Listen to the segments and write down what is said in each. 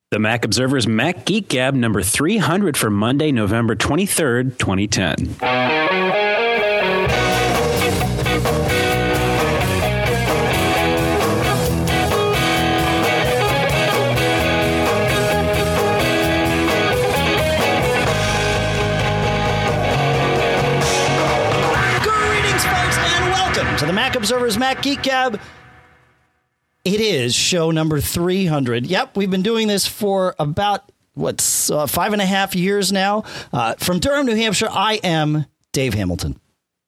The Mac Observer's Mac Geek Gab number 300 for Monday, November 23rd, 2010. Greetings, folks, and welcome to the Mac Observer's Mac Geek Gab. It is show number 300. Yep, we've been doing this for about, 5.5 years now. From Durham, New Hampshire, I am Dave Hamilton.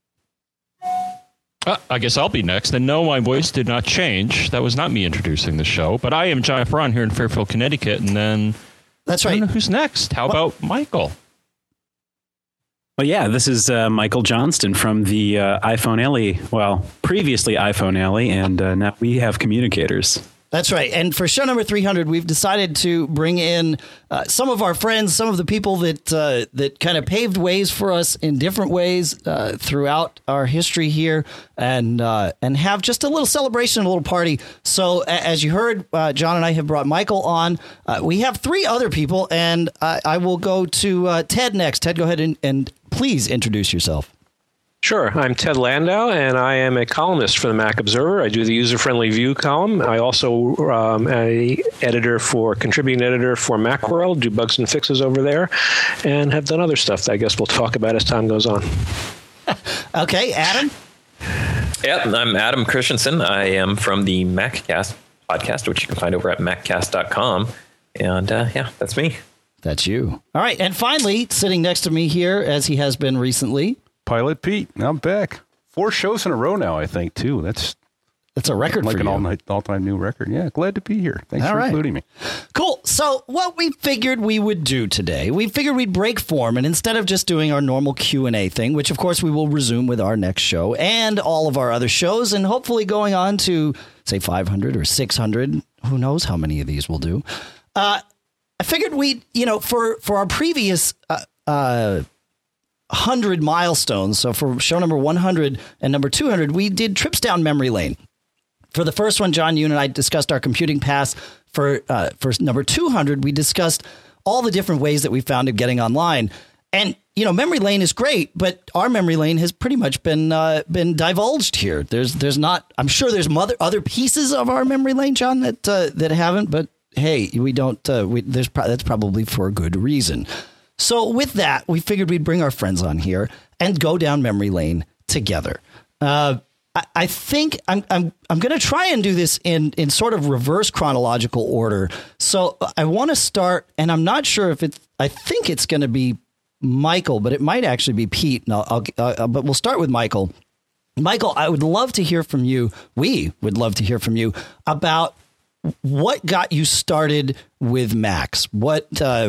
I guess I'll be next. And no, my voice did not change. That was not me introducing the show. But I am John Braun here in Fairfield, Connecticut. And then that's right. I don't know who's next. How about Michael? Well, yeah, this is Michael Johnston from the iPhone Ellie. Well, previously iPhone Ellie, and now we have communicators. That's right. And for show number 300, we've decided to bring in some of our friends, some of the people that kind of paved ways for us in different ways throughout our history here, and have just a little celebration, a little party. So as you heard, John and I have brought Michael on. We have three other people, and I will go to Ted next. Ted, go ahead and please introduce yourself. Sure. I'm Ted Landau, and I am a columnist for the Mac Observer. I do the user-friendly View column. I also am a contributing editor for Macworld, do bugs and fixes over there, and have done other stuff that I guess we'll talk about as time goes on. Okay, Adam? Yeah, I'm Adam Christensen. I am from the MacCast podcast, which you can find over at maccast.com. And yeah, that's me. That's you. All right, and finally, sitting next to me here, as he has been recently, Pilot Pete. I'm back. 4 shows in a row now, I think, too. That's a record like for an you. all-time new record. Yeah, glad to be here. Thanks for including me. Cool. So what we figured we would do today, we figured we'd break form, and instead of just doing our normal Q&A thing, which of course we will resume with our next show and all of our other shows, and hopefully going on to, say, 500 or 600, who knows how many of these we'll do. I figured we'd, for our previous 100 milestones. So for show number 100 and number 200, we did trips down memory lane. For the first one, John, you and I discussed our computing past. For number 200, we discussed all the different ways that we found of getting online. And, memory lane is great, but our memory lane has pretty much been divulged here. There's not, I'm sure there's other pieces of our memory lane, John, that haven't, but hey, we don't, that's probably for a good reason. So with that, we figured we'd bring our friends on here and go down memory lane together. I think I'm going to try and do this in sort of reverse chronological order. So I want to start, and I'm not sure if I think it's going to be Michael, but it might actually be Pete. And but we'll start with Michael. Michael, I would love to hear from you. We would love to hear from you about what got you started with Macs? What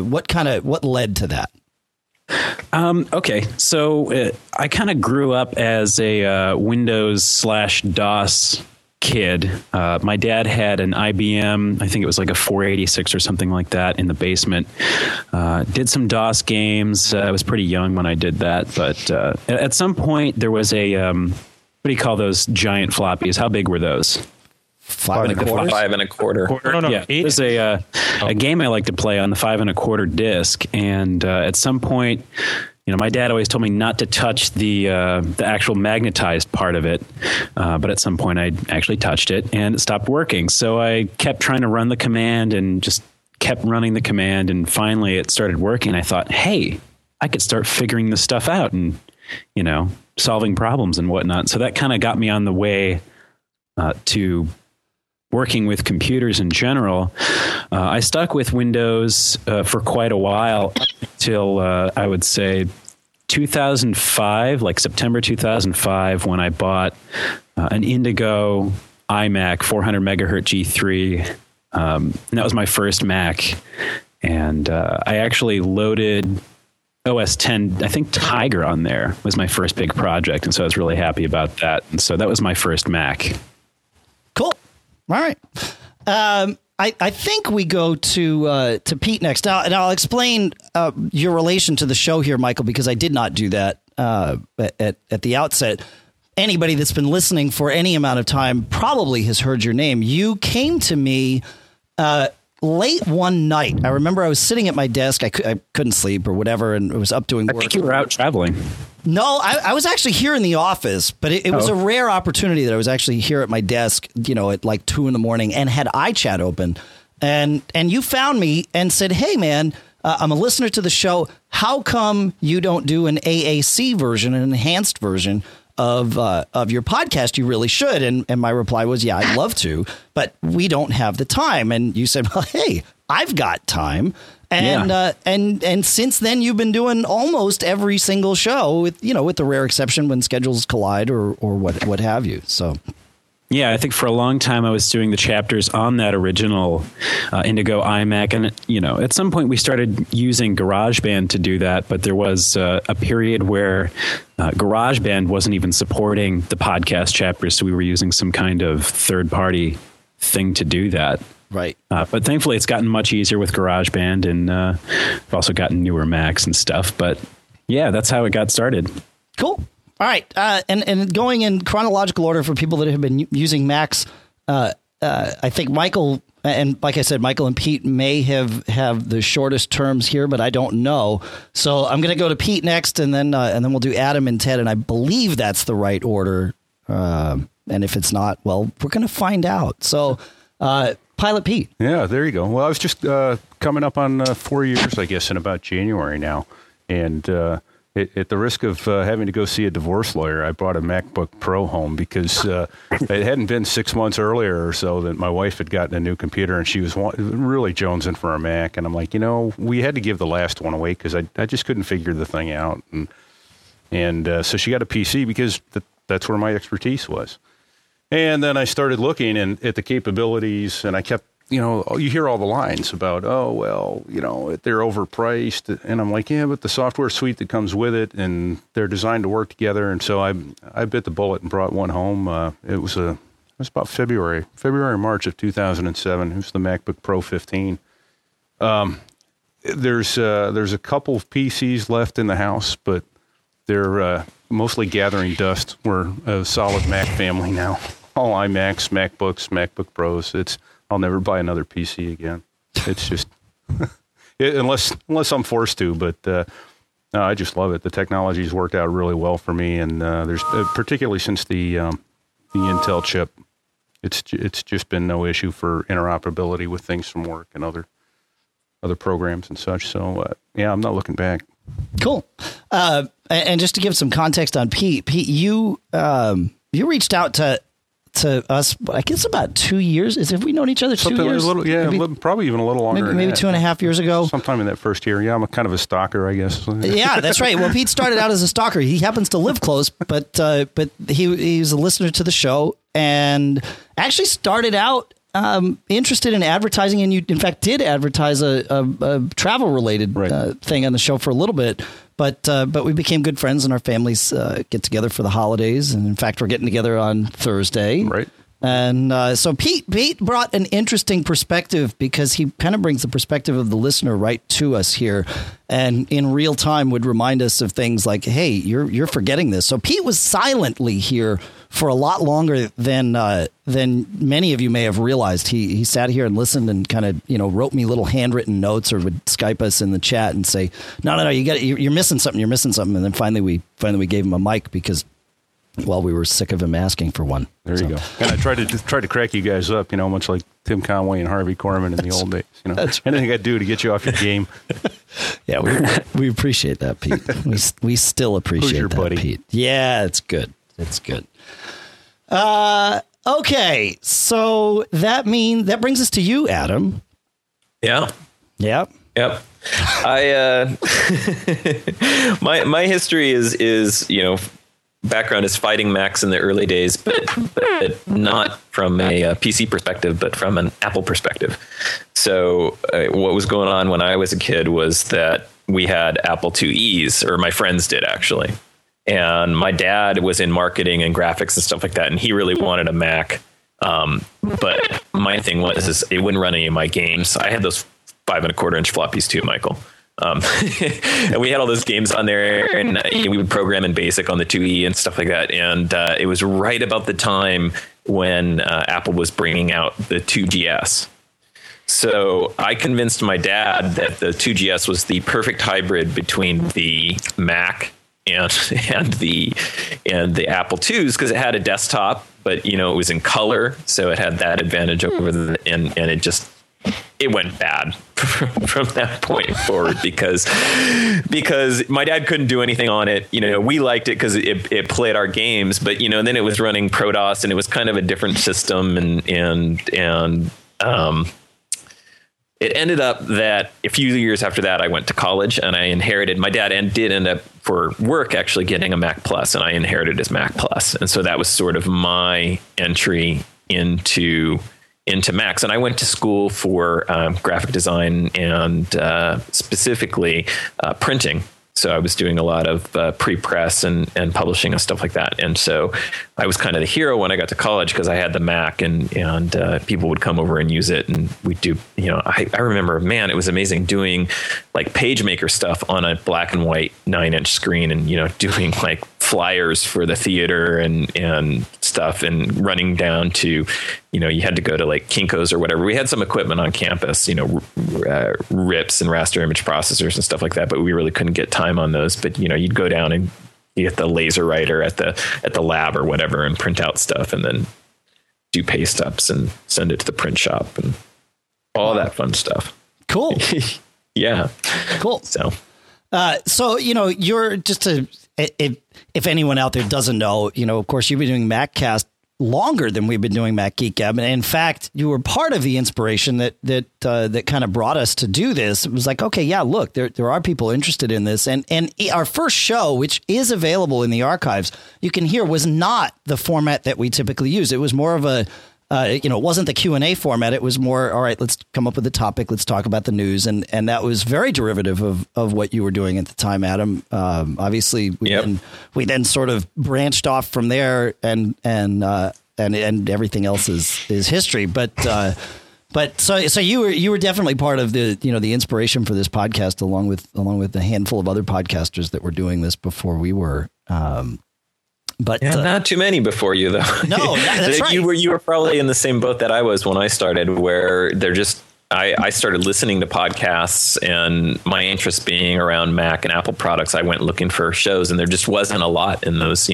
led to that? Okay, so I kind of grew up as a Windows/DOS kid. My dad had an IBM, I think it was like a 486 or something like that in the basement. Did some DOS games. I was pretty young when I did that, but at some point there was a what do you call those giant floppies? How big were those? 5 1/4. No, yeah, it was a game I like to play on the 5 1/4 disc, and at some point, my dad always told me not to touch the actual magnetized part of it, but at some point I actually touched it and it stopped working. So I kept trying to run the command and just kept running the command, and finally it started working. I thought, hey, I could start figuring this stuff out and solving problems and whatnot. So that kind of got me on the way to working with computers in general. I stuck with Windows for quite a while till I would say 2005, like September 2005, when I bought an Indigo iMac 400 megahertz G3. And that was my first Mac. And I actually loaded OS 10, I think Tiger on there was my first big project. And so I was really happy about that. And so that was my first Mac. Cool. All right. I think we go to Pete next. Now, and I'll explain your relation to the show here, Michael, because I did not do that at the outset. Anybody that's been listening for any amount of time probably has heard your name. You came to me late one night, I remember I was sitting at my desk. I couldn't sleep or whatever, and I was up doing work. I think you were out traveling. No, I was actually here in the office, but it was a rare opportunity that I was actually here at my desk, at like 2 a.m. and had iChat open. And you found me and said, hey, man, I'm a listener to the show. How come you don't do an AAC version, an enhanced version of your podcast? You really should. And my reply was, yeah, I'd love to, but we don't have the time. And you said, well, hey, I've got time. And since then, you've been doing almost every single show with the rare exception when schedules collide or what have you. So. Yeah, I think for a long time I was doing the chapters on that original Indigo iMac. And, at some point we started using GarageBand to do that. But there was a period where GarageBand wasn't even supporting the podcast chapters. So we were using some kind of third party thing to do that. Right. But thankfully, it's gotten much easier with GarageBand, and I've also gotten newer Macs and stuff. But yeah, that's how it got started. Cool. All right. And going in chronological order for people that have been using Macs, I think Michael, and like I said, Michael and Pete may have the shortest terms here, but I don't know. So I'm going to go to Pete next, and then we'll do Adam and Ted, and I believe that's the right order. And if it's not, well, we're going to find out. So Pilot Pete. Yeah, there you go. Well, I was just coming up on 4 years, I guess, in about January now. And at the risk of having to go see a divorce lawyer, I brought a MacBook Pro home because it hadn't been 6 months earlier or so that my wife had gotten a new computer, and she was really jonesing for a Mac. And I'm like, we had to give the last one away because I just couldn't figure the thing out. And so she got a PC because that's where my expertise was. And then I started looking at the capabilities, and I kept, you hear all the lines about, they're overpriced. And I'm like, yeah, but the software suite that comes with it, and they're designed to work together. And so I bit the bullet and brought one home. It was about February, March of 2007. It was the MacBook Pro 15. There's a couple of PCs left in the house, but they're mostly gathering dust. We're a solid Mac family now. All iMacs, MacBooks, MacBook Pros. I'll never buy another PC again. It's just unless I'm forced to. But no, I just love it. The technology's worked out really well for me, and there's particularly since the Intel chip, it's just been no issue for interoperability with things from work and other programs and such. So yeah, I'm not looking back. Cool. And just to give some context on Pete, you reached out to us, I guess about 2 years. Have we known each other 2 years? Probably even a little longer. Maybe 2.5 years ago. Sometime in that first year. Yeah, I'm kind of a stalker, I guess. Yeah, that's right. Well, Pete started out as a stalker. He happens to live close, but he's a listener to the show and actually started out interested in advertising, and you, in fact, did advertise a travel-related thing on the show for a little bit. But we became good friends, and our families get together for the holidays. And in fact, we're getting together on Thursday. Right. And so Pete brought an interesting perspective because he kind of brings the perspective of the listener right to us here, and in real time would remind us of things like, "Hey, you're forgetting this." So Pete was silently here for a lot longer than many of you may have realized. He sat here and listened and kind of wrote me little handwritten notes or would Skype us in the chat and say, "No, you're missing something. You're missing something." And then finally we gave him a mic because, well, we were sick of him asking for one. There you go. And I tried to crack you guys up, much like Tim Conway and Harvey Korman in the old days. Anything I'd do to get you off your game. Yeah, we appreciate that, Pete. We still appreciate your that, buddy? Pete. Yeah, it's good. It's good. Okay, so that brings us to you, Adam. Yeah. Yeah. Yep. I my history is background is fighting Macs in the early days, but not from a PC perspective, but from an Apple perspective. So what was going on when I was a kid was that we had Apple IIe's, or my friends did actually. And my dad was in marketing and graphics and stuff like that, and he really wanted a Mac. But my thing was it wouldn't run any of my games. I had those 5 1/4 inch floppies too, Michael. And we had all those games on there, and we would program in BASIC on the 2E and stuff like that. And it was right about the time when Apple was bringing out the 2GS. So I convinced my dad that the 2GS was the perfect hybrid between the Mac and the Apple IIs, because it had a desktop, but it was in color, so it had that advantage over and it went bad from that point forward because my dad couldn't do anything on it. We liked it because it played our games, but then it was running ProDOS, and it was kind of a different system, and it ended up that a few years after that, I went to college and I inherited, my dad did end up for work actually getting a Mac Plus, and I inherited his Mac Plus. And so that was sort of my entry into Macs. And I went to school for graphic design and specifically printing. So I was doing a lot of pre-press and publishing and stuff like that. And so I was kind of the hero when I got to college because I had the Mac, and people would come over and use it. And we'd do, I remember, man, it was amazing doing like PageMaker stuff on a black and white 9-inch screen, and, doing like flyers for the theater and stuff, and running down to, you had to go to like Kinko's or whatever. We had some equipment on campus, RIPs and raster image processors and stuff like that, but we really couldn't get time on those. But, you'd go down and you get the laser writer at the lab or whatever and print out stuff, and then do paste ups and send it to the print shop and all that fun stuff. Cool. Yeah. Cool. So you're just if anyone out there doesn't know, of course, you've been doing MacCast longer than we've been doing Mac Geek Gab. And in fact, you were part of the inspiration that kind of brought us to do this. It was like, okay, yeah, look, there are people interested in this. And our first show, which is available in the archives, you can hear, was not the format that we typically use. It was more of a, it wasn't the Q&A format. It was more, all right, let's come up with a topic. Let's talk about the news. And that was very derivative of what you were doing at the time, Adam. Obviously, we then sort of branched off from there, and everything else is history. But so you were definitely part of the inspiration for this podcast, along with a handful of other podcasters that were doing this before we were. But not too many before you, though. No, that's right. You were probably in the same boat that I was when I started, where I started listening to podcasts, and my interest being around Mac and Apple products, I went looking for shows, and there just wasn't a lot in those,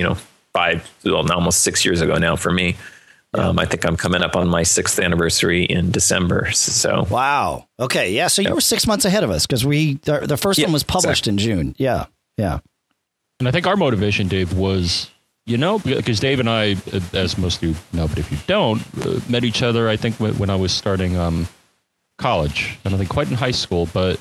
almost 6 years ago now for me. I think I'm coming up on my 6th anniversary in December. So wow. Okay. Yeah. So you were 6 months ahead of us, because the first one was published in June. Yeah. Yeah. And I think our motivation, Dave, was, because Dave and I, as most of you know, but if you don't, met each other, I think, when I was starting college, and I think quite in high school, but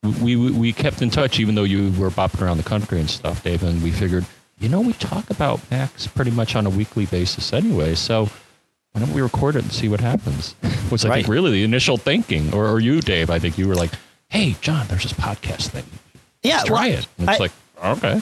we kept in touch, even though you were bopping around the country and stuff, Dave, and we figured, we talk about Macs pretty much on a weekly basis anyway, so why don't we record it and see what happens? Was I think really the initial thinking, or you, Dave, I think you were like, hey, John, there's this podcast thing. Yeah, let's try it. And it's like, okay.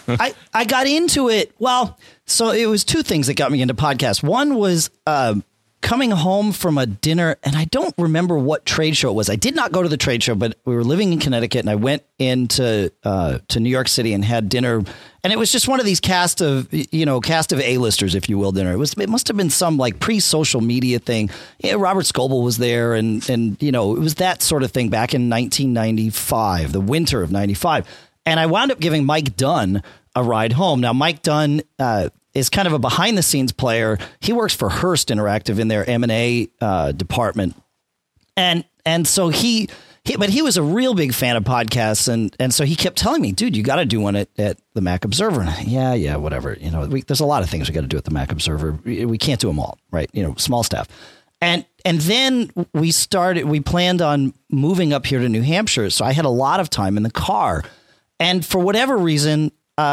I got into it. Well, so it was two things that got me into podcasts. One was coming home from a dinner, and I don't remember what trade show it was. I did not go to the trade show, but we were living in Connecticut, and I went into to New York City and had dinner. And it was just one of these cast of A-listers, if you will, dinner. It must have been some like pre-social media thing. Yeah, Robert Scoble was there, and it was that sort of thing back in 1995, the winter of 95. And I wound up giving Mike Dunn a ride home. Now, Mike Dunn is kind of a behind the scenes player. He works for Hearst Interactive in their M&A department. And so he was a real big fan of podcasts. And so he kept telling me, dude, you got to do one at the Mac Observer. And yeah, whatever. There's a lot of things we got to do at the Mac Observer. We can't do them all, right? Small staff. And then we planned on moving up here to New Hampshire. So I had a lot of time in the car. And for whatever reason,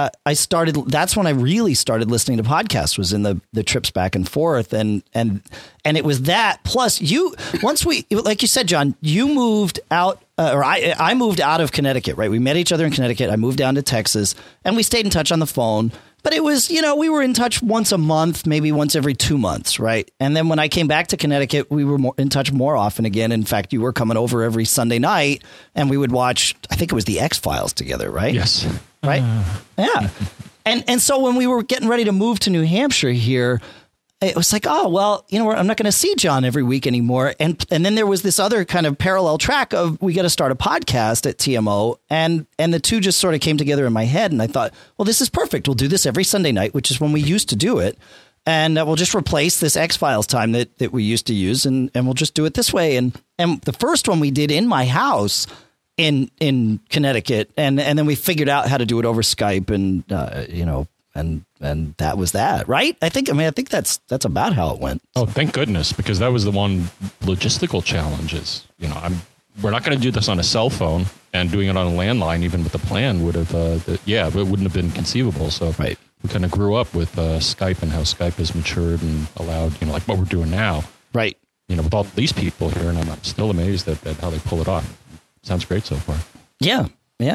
that's when I really started listening to podcasts, was in the trips back and forth. And it was that. Plus once like you said, John, you moved out, or I moved out of Connecticut, right? We met each other in Connecticut. I moved down to Texas, and we stayed in touch on the phone. But it was, we were in touch once a month, maybe once every 2 months, right? And then when I came back to Connecticut, we were in touch more often again. In fact, you were coming over every Sunday night, and we would watch, I think it was the X-Files together, right? Yes. Right? Yeah. And so when we were getting ready to move to New Hampshire here, it was like, oh, well, I'm not going to see John every week anymore. And then there was this other kind of parallel track of we got to start a podcast at TMO. And the two just sort of came together in my head. And I thought, well, this is perfect. We'll do this every Sunday night, which is when we used to do it. And we'll just replace this X-Files time that we used to use. And we'll just do it this way. And the first one we did in my house in Connecticut. And then we figured out how to do it over Skype and, and that was that, right? I think that's about how it went. Oh, thank goodness, because that was the one logistical challenge is, we're not going to do this on a cell phone, and doing it on a landline, even with the plan, would have, it wouldn't have been conceivable. So right. We kind of grew up with Skype and how Skype has matured and allowed, like what we're doing now. Right. With all these people here, and I'm still amazed at how they pull it off. Sounds great so far. Yeah.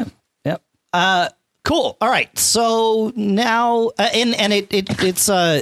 Cool. All right. So now, it's I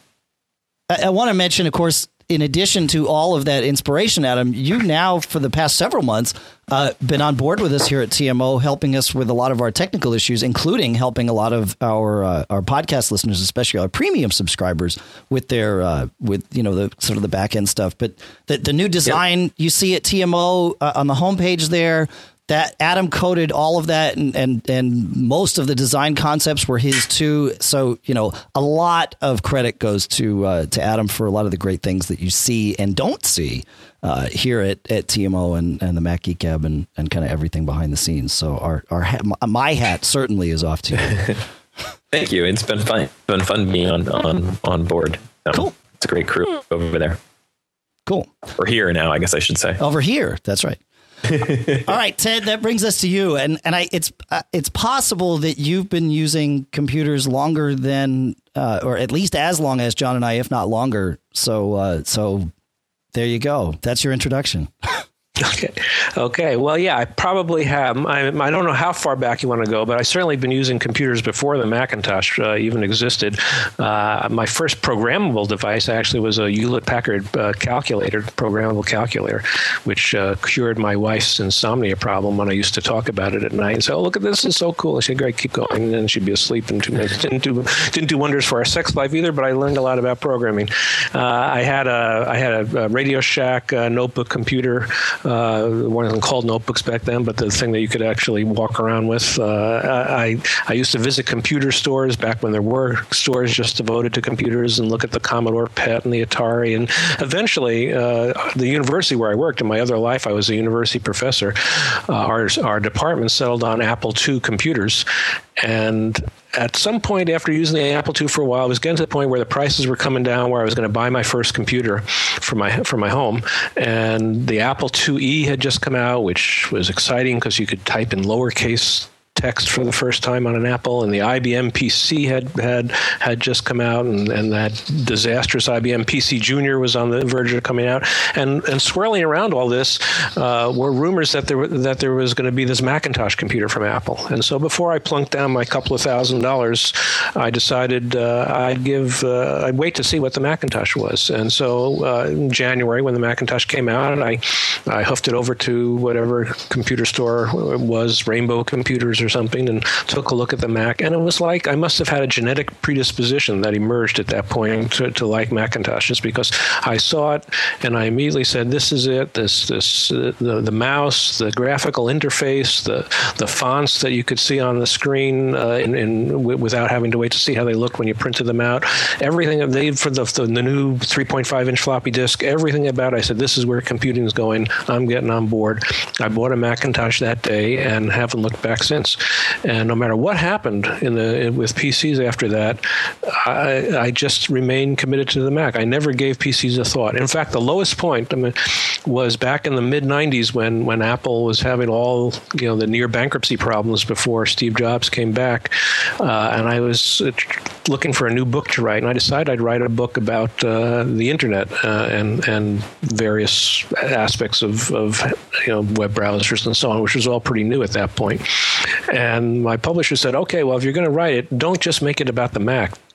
want to mention, of course, in addition to all of that inspiration, Adam, you now for the past several months been on board with us here at TMO, helping us with a lot of our technical issues, including helping a lot of our podcast listeners, especially our premium subscribers, with their the sort of the back end stuff. But the new design you see at TMO on the homepage there. That Adam coded all of that, and most of the design concepts were his too. So a lot of credit goes to Adam for a lot of the great things that you see and don't see here at TMO and the Mac Geek Gab and kind of everything behind the scenes. So my hat certainly is off to you. Thank you. It's been fun. It's been fun being on board. Cool. It's a great crew over there. Cool. Or here now, I guess I should say. Over here. That's right. All right, Ted, that brings us to you. And it's possible that you've been using computers longer than, or at least as long as John and I, if not longer. So there you go. That's your introduction. Okay. Well, yeah, I probably have. I don't know how far back you want to go, but I certainly been using computers before the Macintosh even existed. My first programmable device actually was a Hewlett-Packard programmable calculator, which cured my wife's insomnia problem when I used to talk about it at night and say, "Oh, look at this! It's so cool." And she'd great, keep going, and then she'd be asleep in 2 minutes. Didn't do wonders for our sex life either, but I learned a lot about programming. I had a Radio Shack notebook computer. One of them called notebooks back then, but the thing that you could actually walk around with. I used to visit computer stores back when there were stores just devoted to computers and look at the Commodore PET and the Atari. And eventually, the university where I worked in my other life, I was a university professor. Our department settled on Apple II computers. And at some point after using the Apple II for a while, I was getting to the point where the prices were coming down, where I was going to buy my first computer for my home. And the Apple IIe had just come out, which was exciting because you could type in lowercase text for the first time on an Apple, and the IBM PC had just come out, and that disastrous IBM PC Junior was on the verge of coming out, and swirling around all this were rumors that there was going to be this Macintosh computer from Apple. And so before I plunked down my couple of $1,000s, I decided I'd wait to see what the Macintosh was. And so in January, when the Macintosh came out, I hoofed it over to whatever computer store it was, Rainbow Computers or something, and took a look at the Mac, and it was like I must have had a genetic predisposition that emerged at that point to like Macintoshes, because I saw it and I immediately said, "This is it. The mouse, the graphical interface, the fonts that you could see on the screen without having to wait to see how they looked when you printed them out, everything for the new 3.5-inch floppy disk, everything about it, I said, this is where computing is going. I'm getting on board." I bought a Macintosh that day and haven't looked back since. And no matter what happened with PCs after that, I just remained committed to the Mac. I never gave PCs a thought. In fact, the lowest point was back in the mid-'90s when Apple was having all the near bankruptcy problems before Steve Jobs came back, and I was looking for a new book to write, and I decided I'd write a book about the internet and various aspects of web browsers and so on, which was all pretty new at that point. And my publisher said, "Okay, well, if you're going to write it, don't just make it about the Mac.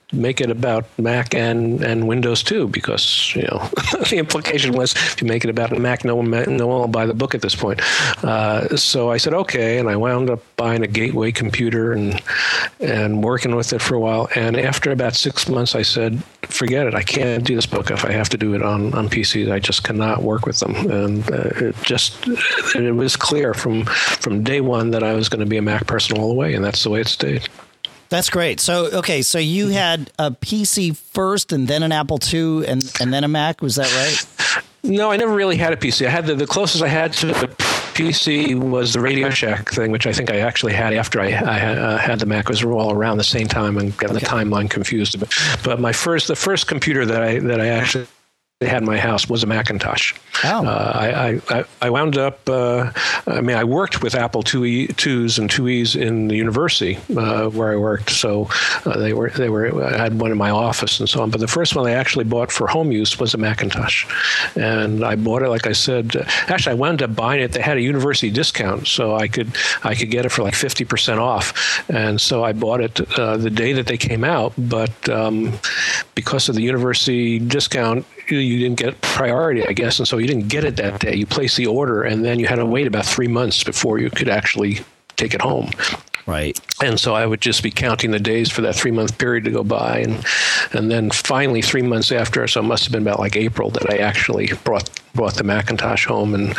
make it about Mac and Windows too, because the implication was if you make it about Mac, no one will buy the book at this point. So I said okay, and I wound up buying a Gateway computer and working with it for a while. And after about 6 months, I said, forget it. I can't do this book if I have to do it on PCs. I just cannot work with them. And it was clear from day one that I was going to be a Mac person all the way, and that's the way it stayed. That's great. So you had a PC first and then an Apple II and then a Mac. Was that right? No, I never really had a PC. I had the closest I had to a PC was the Radio Shack thing, which I think I actually had after I had the Mac. It was all around the same time and got the timeline confused a bit. But the first computer that I actually had in my house was a Macintosh. Oh. I wound up. I worked with Apple IIs and IIes in the university where I worked, so they were. I had one in my office and so on. But the first one I actually bought for home use was a Macintosh, and I bought it. Like I said, actually, I wound up buying it. They had a university discount, so I could get it for like 50% off, and so I bought it the day that they came out. But because of the university discount, you didn't get priority, I guess, and so you didn't get it that day. You placed the order, and then you had to wait about 3 months before you could actually take it home. Right. And so I would just be counting the days for that 3-month period to go by, and then finally 3 months after, so it must have been about like April, that I actually brought the Macintosh home, and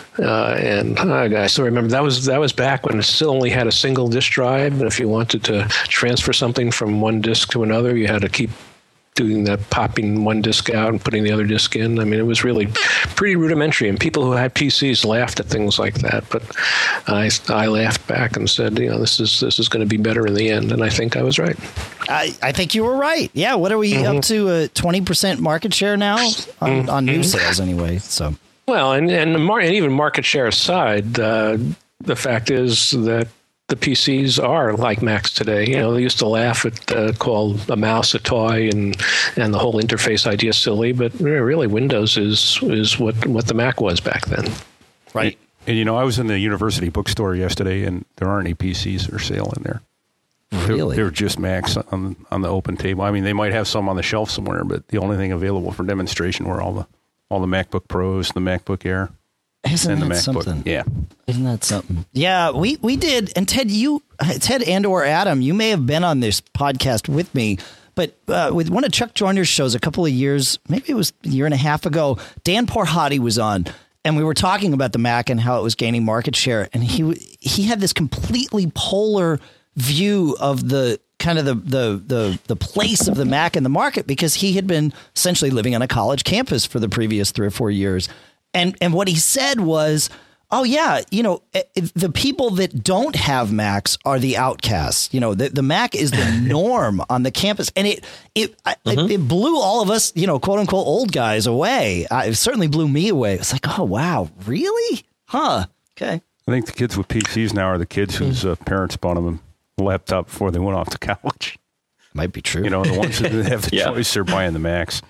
I still remember that was back when it still only had a single disk drive, and if you wanted to transfer something from one disk to another, you had to keep doing that, popping one disk out and putting the other disk in. I mean, it was really pretty rudimentary, and people who had PCs laughed at things like that. But I laughed back and said, this is going to be better in the end, and I think I was right. I think you were right. Yeah, what are we up to? 20% market share now on new sales, anyway. So well, and even market share aside, the fact is that the PCs are like Macs today. They used to laugh at call a mouse a toy and the whole interface idea silly, but really Windows is what the Mac was back then. Right. And I was in the university bookstore yesterday, and there aren't any PCs for sale in there. Really? They're just Macs on the open table. I mean, they might have some on the shelf somewhere, but the only thing available for demonstration were all the MacBook Pros, the MacBook Air. Isn't that something? Yeah. Isn't that something? Yeah, we did. And Ted and or Adam, you may have been on this podcast with me, but with one of Chuck Joyner's shows a couple of years, maybe it was a year and a half ago, Dan Porhatti was on, and we were talking about the Mac and how it was gaining market share. And he had this completely polar view of the kind of the place of the Mac in the market, because he had been essentially living on a college campus for the previous 3 or 4 years. And what he said was, oh, yeah, the people that don't have Macs are the outcasts. The Mac is the norm on the campus. And it blew all of us, quote unquote, old guys away. It certainly blew me away. It's like, oh, wow, really? Huh. OK. I think the kids with PCs now are the kids whose parents bought them a laptop before they went off to college. Might be true. The ones that have the choice are buying the Macs.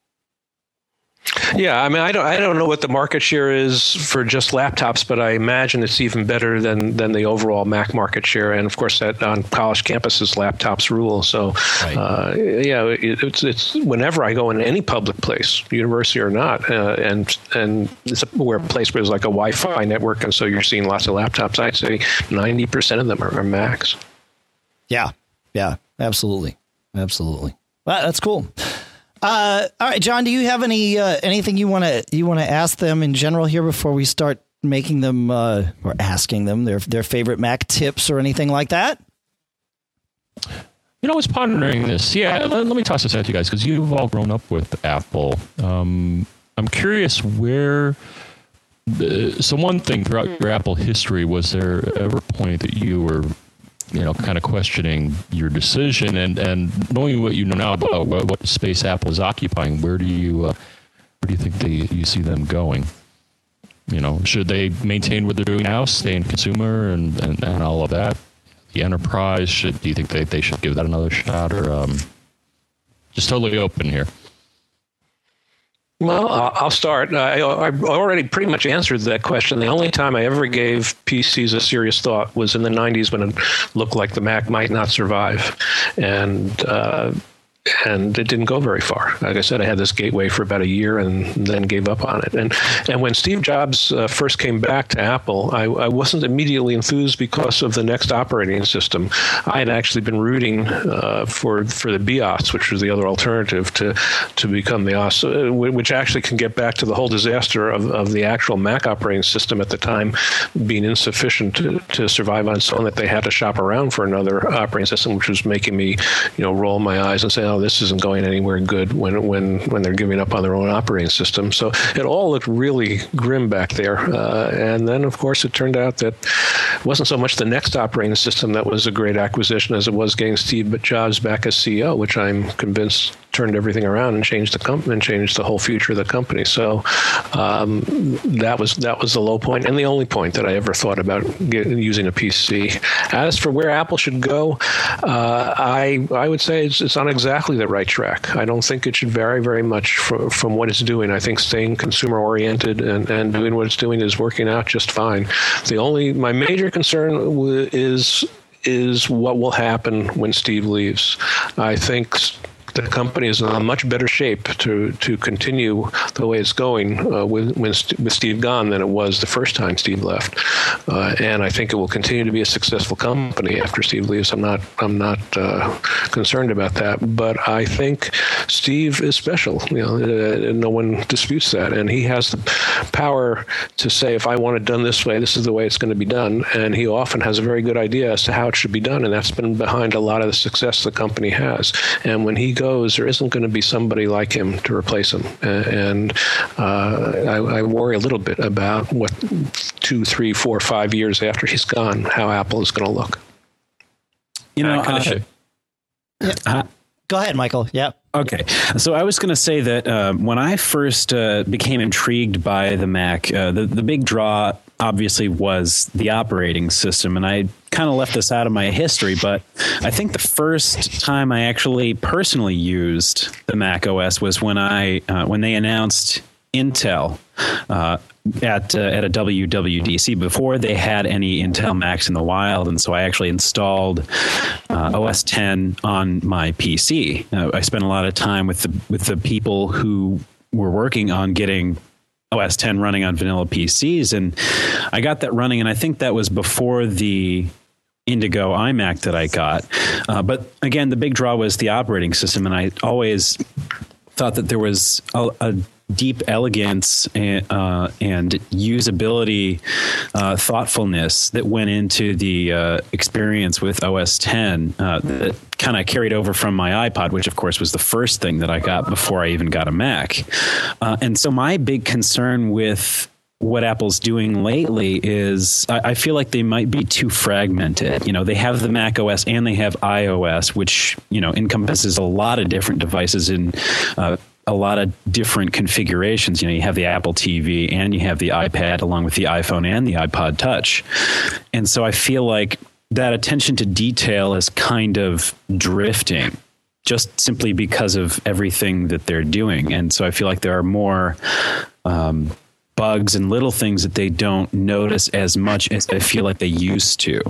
Yeah, I mean, I don't know what the market share is for just laptops, but I imagine it's even better than the overall Mac market share. And of course, that on college campuses, laptops rule. So, right. It's whenever I go in any public place, university or not, and it's a place where there's like a Wi-Fi network, and so you're seeing lots of laptops. I'd say 90% of them are Macs. Yeah, absolutely. Well, that's cool. All right, John, do you have anything you want to ask them in general here before we start making them or asking them their favorite Mac tips or anything like that? I was pondering this. Yeah, let me toss this out to you guys, because you've all grown up with Apple. I'm curious where. So one thing throughout your Apple history, was there ever a point that you were kind of questioning your decision, and knowing what you know now about what space Apple is occupying, where do you think you see them going? Should they maintain what they're doing now, stay in consumer and all of that? The enterprise, do you think they should give that another shot, or just totally open here? Well, I'll start. I already pretty much answered that question. The only time I ever gave PCs a serious thought was in the 90s, when it looked like the Mac might not survive. And And it didn't go very far. Like I said, I had this gateway for about a year and then gave up on it. And when Steve Jobs first came back to Apple, I wasn't immediately enthused because of the next operating system. I had actually been rooting for the BIOS, which was the other alternative to become the OS, which actually can get back to the whole disaster of the actual Mac operating system at the time being insufficient to survive on its own, that they had to shop around for another operating system, which was making me, roll my eyes and say, oh, this isn't going anywhere good when they're giving up on their own operating system. So it all looked really grim back there. And then, of course, it turned out that it wasn't so much the next operating system that was a great acquisition as it was getting Steve Jobs back as CEO, which I'm convinced turned everything around and changed the company and changed the whole future of the company. So that was the low point and the only point that I ever thought about using a PC. As for where Apple should go, I would say it's on exactly the right track. I don't think it should vary very much from what it's doing. I think staying consumer oriented and doing what it's doing is working out just fine. My major concern is what will happen when Steve leaves. I think the company is in a much better shape to continue the way it's going with Steve gone than it was the first time Steve left, and I think it will continue to be a successful company after Steve leaves. I'm not concerned about that, but I think Steve is special. No one disputes that, and he has the power to say, if I want it done this way, this is the way it's going to be done. And he often has a very good idea as to how it should be done, and that's been behind a lot of the success the company has. And when he goes, there isn't going to be somebody like him to replace him. And I worry a little bit about what 2, 3, 4, 5 years after he's gone, how Apple is going to look. Go ahead, Michael. Yeah. Okay. So I was going to say that when I first became intrigued by the Mac, the big draw obviously was the operating system. And I kind of left this out of my history, but I think the first time I actually personally used the Mac OS was when they announced Intel at a WWDC before they had any Intel Macs in the wild. And so I actually installed OS X on my PC. I spent a lot of time with the people who were working on getting OS X running on vanilla PCs, and I got that running, and I think that was before the Indigo iMac that I got. But again, the big draw was the operating system, and I always thought that there was a deep elegance and usability, thoughtfulness that went into the experience with OS X that kind of carried over from my iPod, which of course was the first thing that I got before I even got a Mac. And so my big concern with what Apple's doing lately is I feel like they might be too fragmented. They have the Mac OS and they have iOS, which, encompasses a lot of different devices in a lot of different configurations. You have the Apple TV and you have the iPad along with the iPhone and the iPod Touch. And so I feel like that attention to detail is kind of drifting just simply because of everything that they're doing. And so I feel like there are more bugs and little things that they don't notice as much as I feel like they used to.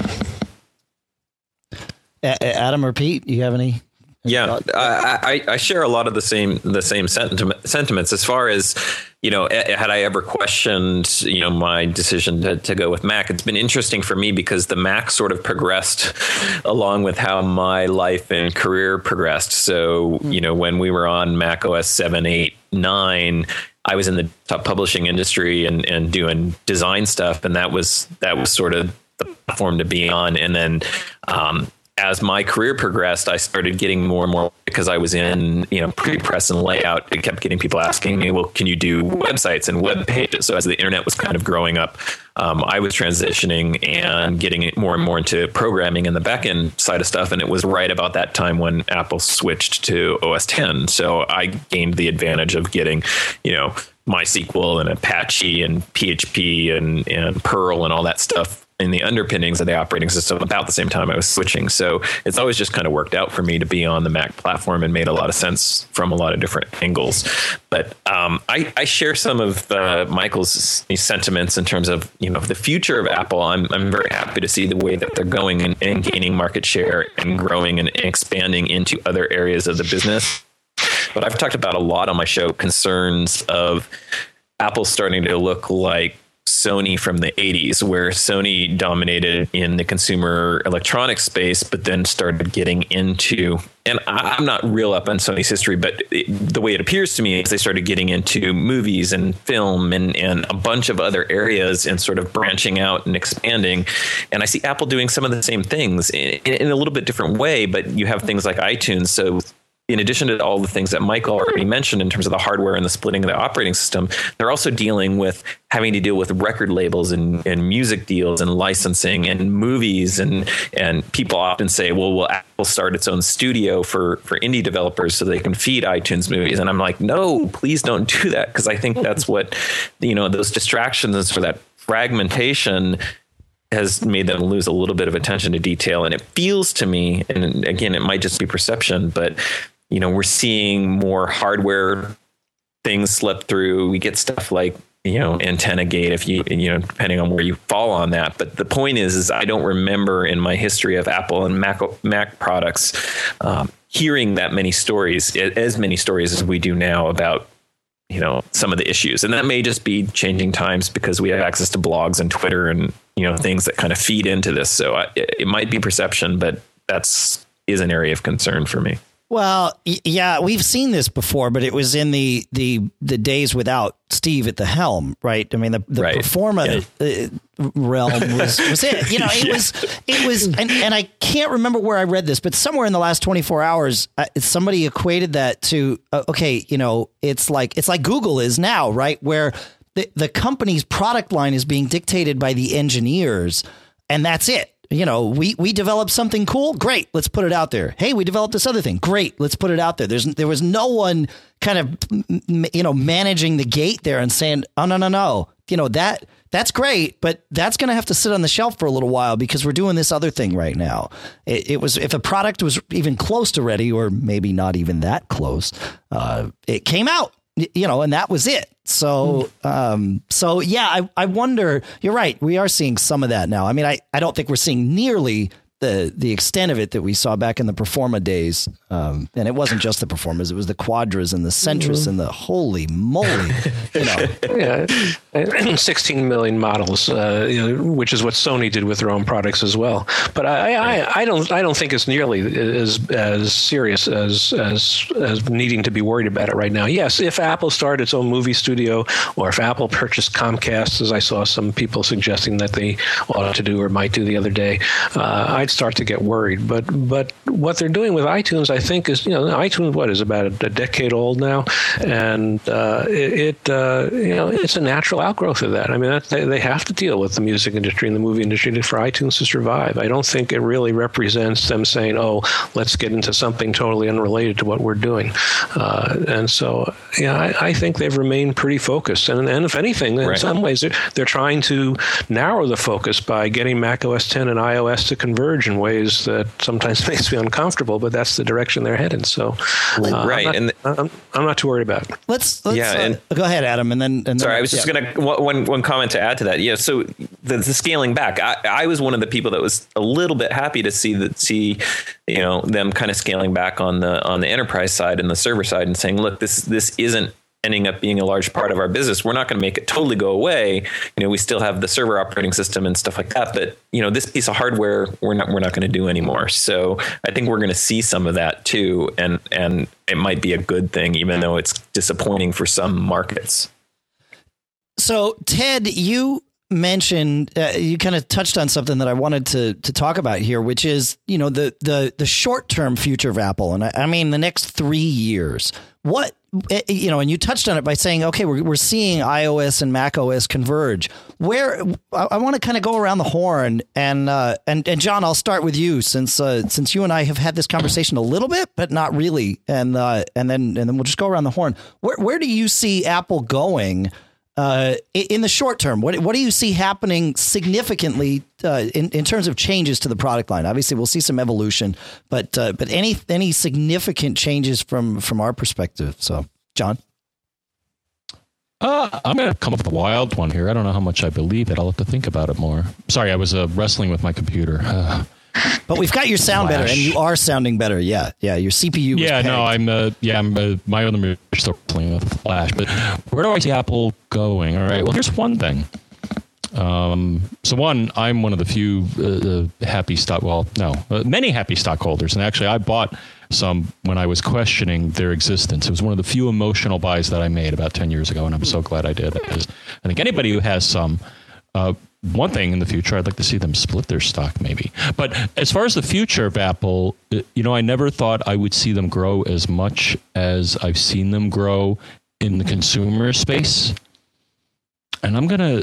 Adam or Pete, do you have any? Yeah, I share a lot of the same sentiments as far as, had I ever questioned, my decision to go with Mac. It's been interesting for me because the Mac sort of progressed along with how my life and career progressed. So, when we were on Mac OS 7, 8, 9, I was in the top publishing industry and doing design stuff. And that was sort of the platform to be on. And then, as my career progressed, I started getting more and more because I was in, pre-press and layout. It kept getting people asking me, well, can you do websites and web pages? So as the internet was kind of growing up, I was transitioning and getting it more and more into programming and the backend side of stuff. And it was right about that time when Apple switched to OS X. So I gained the advantage of getting, MySQL and Apache and PHP and Perl and all that stuff in the underpinnings of the operating system about the same time I was switching. So it's always just kind of worked out for me to be on the Mac platform and made a lot of sense from a lot of different angles. But I share some of Michael's sentiments in terms of, the future of Apple, I'm very happy to see the way that they're going and gaining market share and growing and expanding into other areas of the business. But I've talked about a lot on my show concerns of Apple starting to look like Sony from the 80s, where Sony dominated in the consumer electronics space, but then started getting into, and I'm not real up on Sony's history, but the way it appears to me is they started getting into movies and film and a bunch of other areas and sort of branching out and expanding. And I see Apple doing some of the same things in a little bit different way, but you have things like iTunes. So in addition to all the things that Michael already mentioned in terms of the hardware and the splitting of the operating system, they're also dealing with having to deal with record labels and music deals and licensing and movies. And people often say, well, will Apple start its own studio for indie developers so they can feed iTunes movies? And I'm like, no, please don't do that. Because I think that's what, those distractions for that fragmentation has made them lose a little bit of attention to detail. And it feels to me, and again, it might just be perception, but we're seeing more hardware things slip through. We get stuff like, Antenna Gate, if you depending on where you fall on that. But the point is I don't remember in my history of Apple and Mac products hearing that many stories, as many stories as we do now about, some of the issues. And that may just be changing times because we have access to blogs and Twitter and, things that kind of feed into this. So it might be perception, but is an area of concern for me. Well, yeah, we've seen this before, but it was in the days without Steve at the helm, right? I mean, the right. Performa realm was it. It was, and I can't remember where I read this, but somewhere in the last 24 hours, somebody equated that to it's like Google is now, right? Where the company's product line is being dictated by the engineers, and that's it. We developed something cool. Great. Let's put it out there. Hey, we developed this other thing. Great. Let's put it out there. There was no one kind of, managing the gate there and saying, oh, no. That's great, but that's going to have to sit on the shelf for a little while because we're doing this other thing right now. It was, if a product was even close to ready, or maybe not even that close, it came out, and that was it. So, yeah, I wonder, you're right. We are seeing some of that now. I mean, I don't think we're seeing nearly the extent of it that we saw back in the Performa days. And it wasn't just the Performas. It was the Quadras and the Centras and the holy moly, Yeah, 16 million models, which is what Sony did with their own products as well. But I don't think it's nearly as serious as needing to be worried about it right now. Yes, if Apple started its own movie studio, or if Apple purchased Comcast, as I saw some people suggesting that they ought to do or might do the other day, I'd start to get worried. But what they're doing with iTunes, I think, is iTunes is about a decade old now, and it's a natural outgrowth of that. I mean, they have to deal with the music industry and the movie industry for iTunes to survive. I don't think it really represents them saying, "Oh, let's get into something totally unrelated to what we're doing." And so, I think they've remained pretty focused. And if anything, in some ways, they're trying to narrow the focus by getting Mac OS X and iOS to converge in ways that sometimes makes me uncomfortable. But that's the direction they're headed. So, I'm not too worried about it. Let's go ahead, Adam, and then sorry, I was just going to one comment to add to that. Yeah, so the scaling back, I was one of the people that was a little bit happy to see them kind of scaling back on the enterprise side and the server side and saying, look, this isn't ending up being a large part of our business. We're not going to make it totally go away. We still have the server operating system and stuff like that, but this piece of hardware we're not going to do anymore. So I think we're going to see some of that too, and it might be a good thing, even though it's disappointing for some markets. So Ted, you mentioned you kind of touched on something that I wanted to talk about here, which is the short term future of Apple, and I mean the next 3 years. What and you touched on it by saying, okay, we're seeing iOS and Mac OS converge. Where I want to kind of go around the horn, and John, I'll start with you since you and I have had this conversation a little bit, but not really, and then we'll just go around the horn. Where do you see Apple going in the short term? What do you see happening significantly in terms of changes to the product line? Obviously, we'll see some evolution, but any significant changes from our perspective? So, John. I'm going to come up with a wild one here. I don't know how much I believe it. I'll have to think about it more. Sorry, I was wrestling with my computer. But we've got your sound better, and you are sounding better. Yeah, your CPU. Yeah, was no, I'm my other are still playing with Flash. But where do I see Apple going? All right, well, here's one thing. So one, I'm one of the few many happy stockholders, and actually, I bought some when I was questioning their existence. It was one of the few emotional buys that I made about 10 years ago, and I'm so glad I did. Because I think anybody who has some. One thing in the future, I'd like to see them split their stock maybe. But as far as the future of Apple, I never thought I would see them grow as much as I've seen them grow in the consumer space. And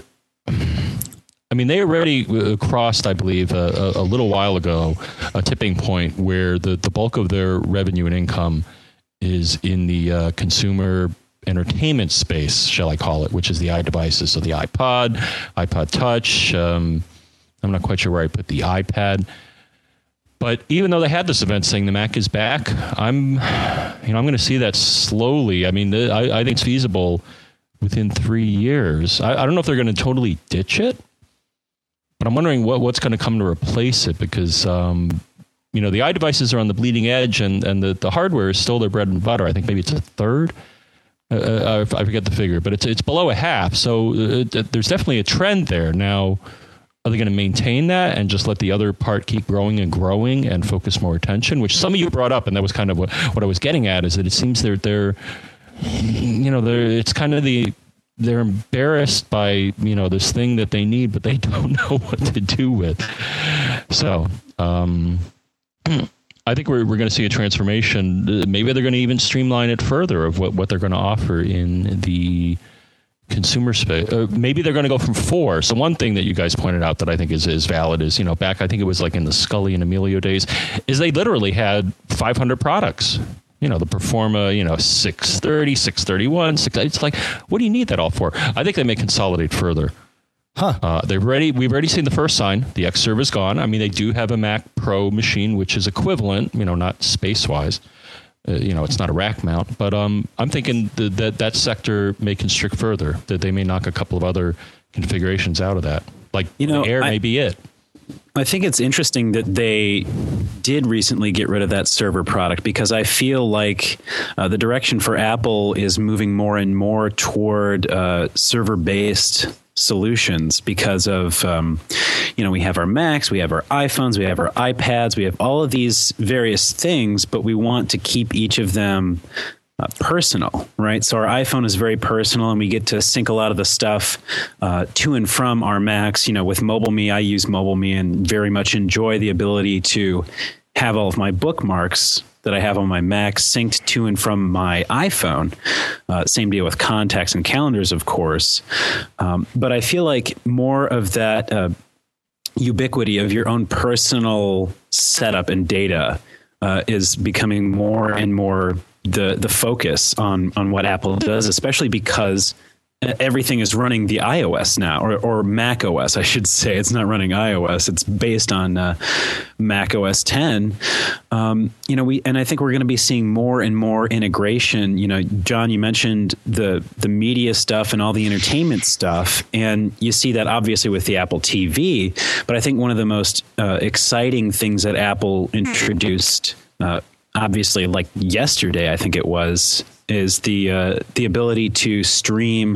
they already crossed, I believe, a little while ago, a tipping point where the bulk of their revenue and income is in the consumer entertainment space, shall I call it, which is the iDevices. So the iPod Touch. I'm not quite sure where I put the iPad. But even though they had this event saying the Mac is back, I'm going to see that slowly. I mean, I think it's feasible within 3 years. I don't know if they're going to totally ditch it, but I'm wondering what's going to come to replace it because, the iDevices are on the bleeding edge and the hardware is still their bread and butter. I think maybe it's a third. I forget the figure, but it's below a half. So there's definitely a trend there. Now, are they going to maintain that and just let the other part keep growing and focus more attention? Which some of you brought up, and that was kind of what I was getting at, is that it seems they're embarrassed by this thing that they need, but they don't know what to do with. So. I think we're going to see a transformation. Maybe they're going to even streamline it further of what they're going to offer in the consumer space. Maybe they're going to go from 4. So one thing that you guys pointed out that I think is valid is, back, I think it was like in the Scully and Emilio days, is they literally had 500 products. The Performa, 630, 631, it's like, what do you need that all for? I think they may consolidate further. Huh. We've already seen the first sign. The X-Serve is gone. I mean, they do have a Mac Pro machine, which is equivalent, not space-wise. It's not a rack mount. But I'm thinking that sector may constrict further, that they may knock a couple of other configurations out of that. Like the Air may be it. I think it's interesting that they did recently get rid of that server product because I feel like the direction for Apple is moving more and more toward server-based solutions because of, we have our Macs, we have our iPhones, we have our iPads, we have all of these various things, but we want to keep each of them personal, right? So our iPhone is very personal and we get to sync a lot of the stuff to and from our Macs. With MobileMe, I use MobileMe and very much enjoy the ability to have all of my bookmarks that I have on my Mac synced to and from my iPhone. Same deal with contacts and calendars, of course. But I feel like more of that ubiquity of your own personal setup and data is becoming more and more the focus on what Apple does, especially because everything is running the iOS now, or Mac OS, I should say. It's not running iOS. It's based on Mac OS 10. And I think we're going to be seeing more and more integration. John, you mentioned the media stuff and all the entertainment stuff, and you see that obviously with the Apple TV. But I think one of the most exciting things that Apple introduced, obviously, like yesterday, I think it was, is the ability to stream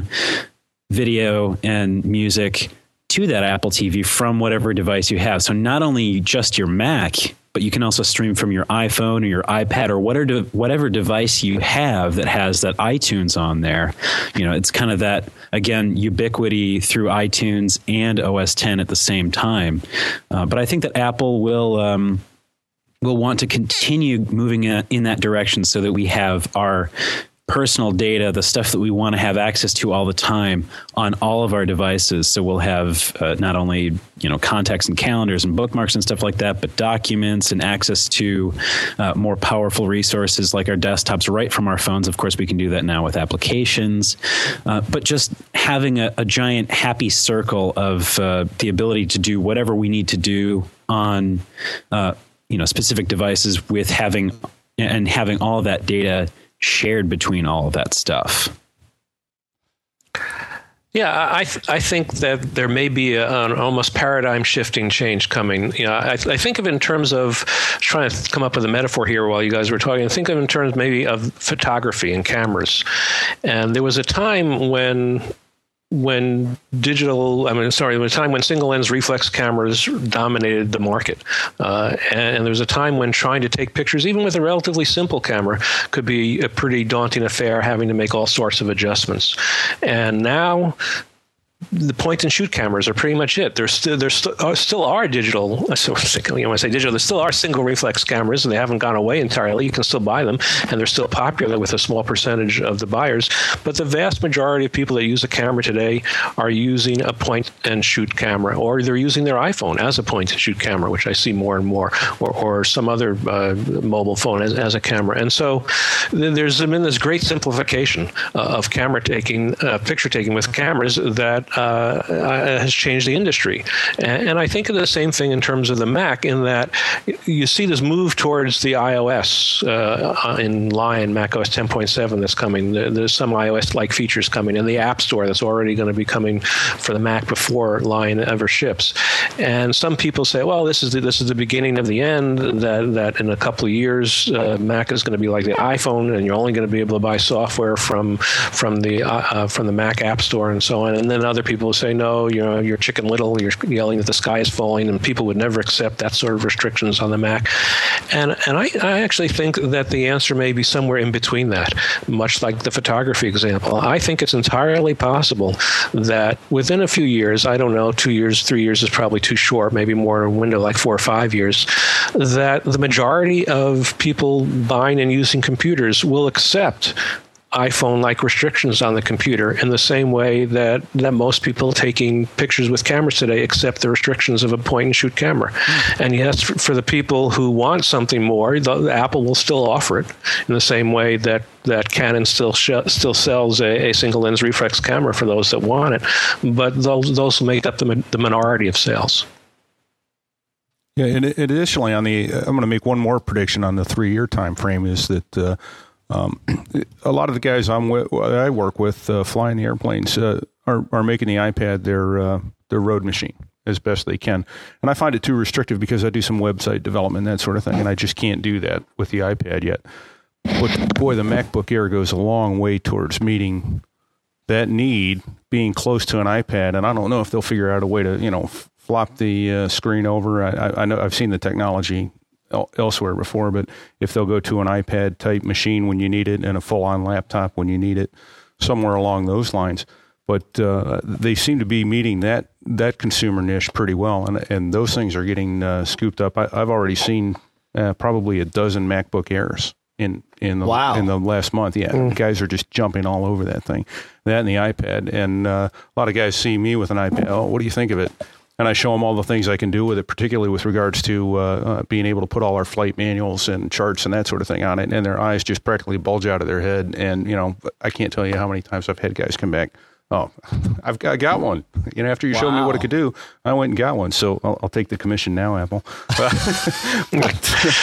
video and music to that Apple TV from whatever device you have. So not only just your Mac, but you can also stream from your iPhone or your iPad or whatever device you have that has that iTunes on there. It's kind of that, again, ubiquity through iTunes and OS 10 at the same time. But I think that Apple will want to continue moving in that direction so that we have our personal data, the stuff that we want to have access to all the time on all of our devices. So we'll have not only, contacts and calendars and bookmarks and stuff like that, but documents and access to more powerful resources like our desktops right from our phones. Of course, we can do that now with applications, but just having a giant happy circle of the ability to do whatever we need to do on specific devices with having all of that data shared between all of that stuff. Yeah, I think that there may be an almost paradigm shifting change coming. I think of it in terms of trying to come up with a metaphor here while you guys were talking. I think of it in terms maybe of photography and cameras. And there was a time when single lens reflex cameras dominated the market. And there was a time when trying to take pictures, even with a relatively simple camera, could be a pretty daunting affair, having to make all sorts of adjustments. And now the point and shoot cameras are pretty much it. There still are digital. So when I say digital, there still are single reflex cameras, and they haven't gone away entirely. You can still buy them, and they're still popular with a small percentage of the buyers. But the vast majority of people that use a camera today are using a point and shoot camera, or they're using their iPhone as a point and shoot camera, which I see more and more, or some other mobile phone as a camera. And so there's been this great simplification of camera taking, picture taking with cameras that has changed the industry. And I think of the same thing in terms of the Mac, in that you see this move towards the iOS in Lion, macOS 10.7 that's coming. There's some iOS-like features coming, and the App Store that's already going to be coming for the Mac before Lion ever ships. And some people say, well, this is the beginning of the end, that in a couple of years, Mac is going to be like the iPhone, and you're only going to be able to buy software from the Mac App Store and so on. And then other people say, no, you're Chicken Little, you're yelling that the sky is falling, and people would never accept that sort of restrictions on the Mac. And I actually think that the answer may be somewhere in between that, much like the photography example. I think it's entirely possible that within a few years, I don't know, 2 years, 3 years is probably too short, maybe more in a window like 4 or 5 years, that the majority of people buying and using computers will accept iPhone-like restrictions on the computer in the same way that most people taking pictures with cameras today accept the restrictions of a point-and-shoot camera. And yes, for the people who want something more, Apple will still offer it in the same way that Canon still sells a single-lens reflex camera for those that want it. But those make up the minority of sales. Yeah, and additionally, I'm going to make one more prediction on the 3-year time frame, is that a lot of the guys I work with flying the airplanes are making the iPad their road machine as best they can. And I find it too restrictive because I do some website development, that sort of thing, and I just can't do that with the iPad yet. But boy, the MacBook Air goes a long way towards meeting that need, being close to an iPad. And I don't know if they'll figure out a way to, flop the screen over. I know I've seen the technology elsewhere before, but if they'll go to an iPad type machine when you need it and a full-on laptop when you need it, somewhere along those lines. But they seem to be meeting that consumer niche pretty well, and those things are getting scooped up. I've already seen probably a dozen MacBook Airs in the last month. Yeah, guys are just jumping all over that thing, that and the iPad. And a lot of guys see me with an iPad. Oh, what do you think of it? And I show them all the things I can do with it, particularly with regards to being able to put all our flight manuals and charts and that sort of thing on it. And their eyes just practically bulge out of their head. And, I can't tell you how many times I've had guys come back. Oh, I got one. After you showed me what it could do, I went and got one. So I'll take the commission now, Apple. But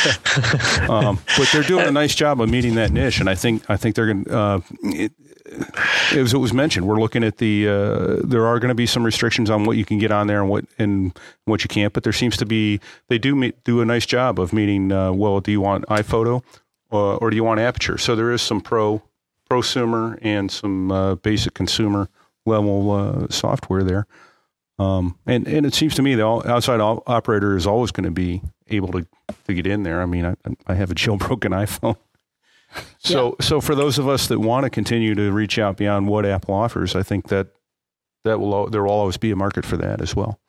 they're doing a nice job of meeting that niche. And I think they're going to, as it was mentioned, we're looking at there are going to be some restrictions on what you can get on there and what you can't, but there seems to be, they do a nice job of meeting, do you want iPhoto or do you want Aperture? So there is some prosumer and some basic consumer level software there. And it seems to me the outside operator is always going to be able to get in there. I mean, I have a jailbroken iPhone. So for those of us that want to continue to reach out beyond what Apple offers, I think there will always be a market for that as well.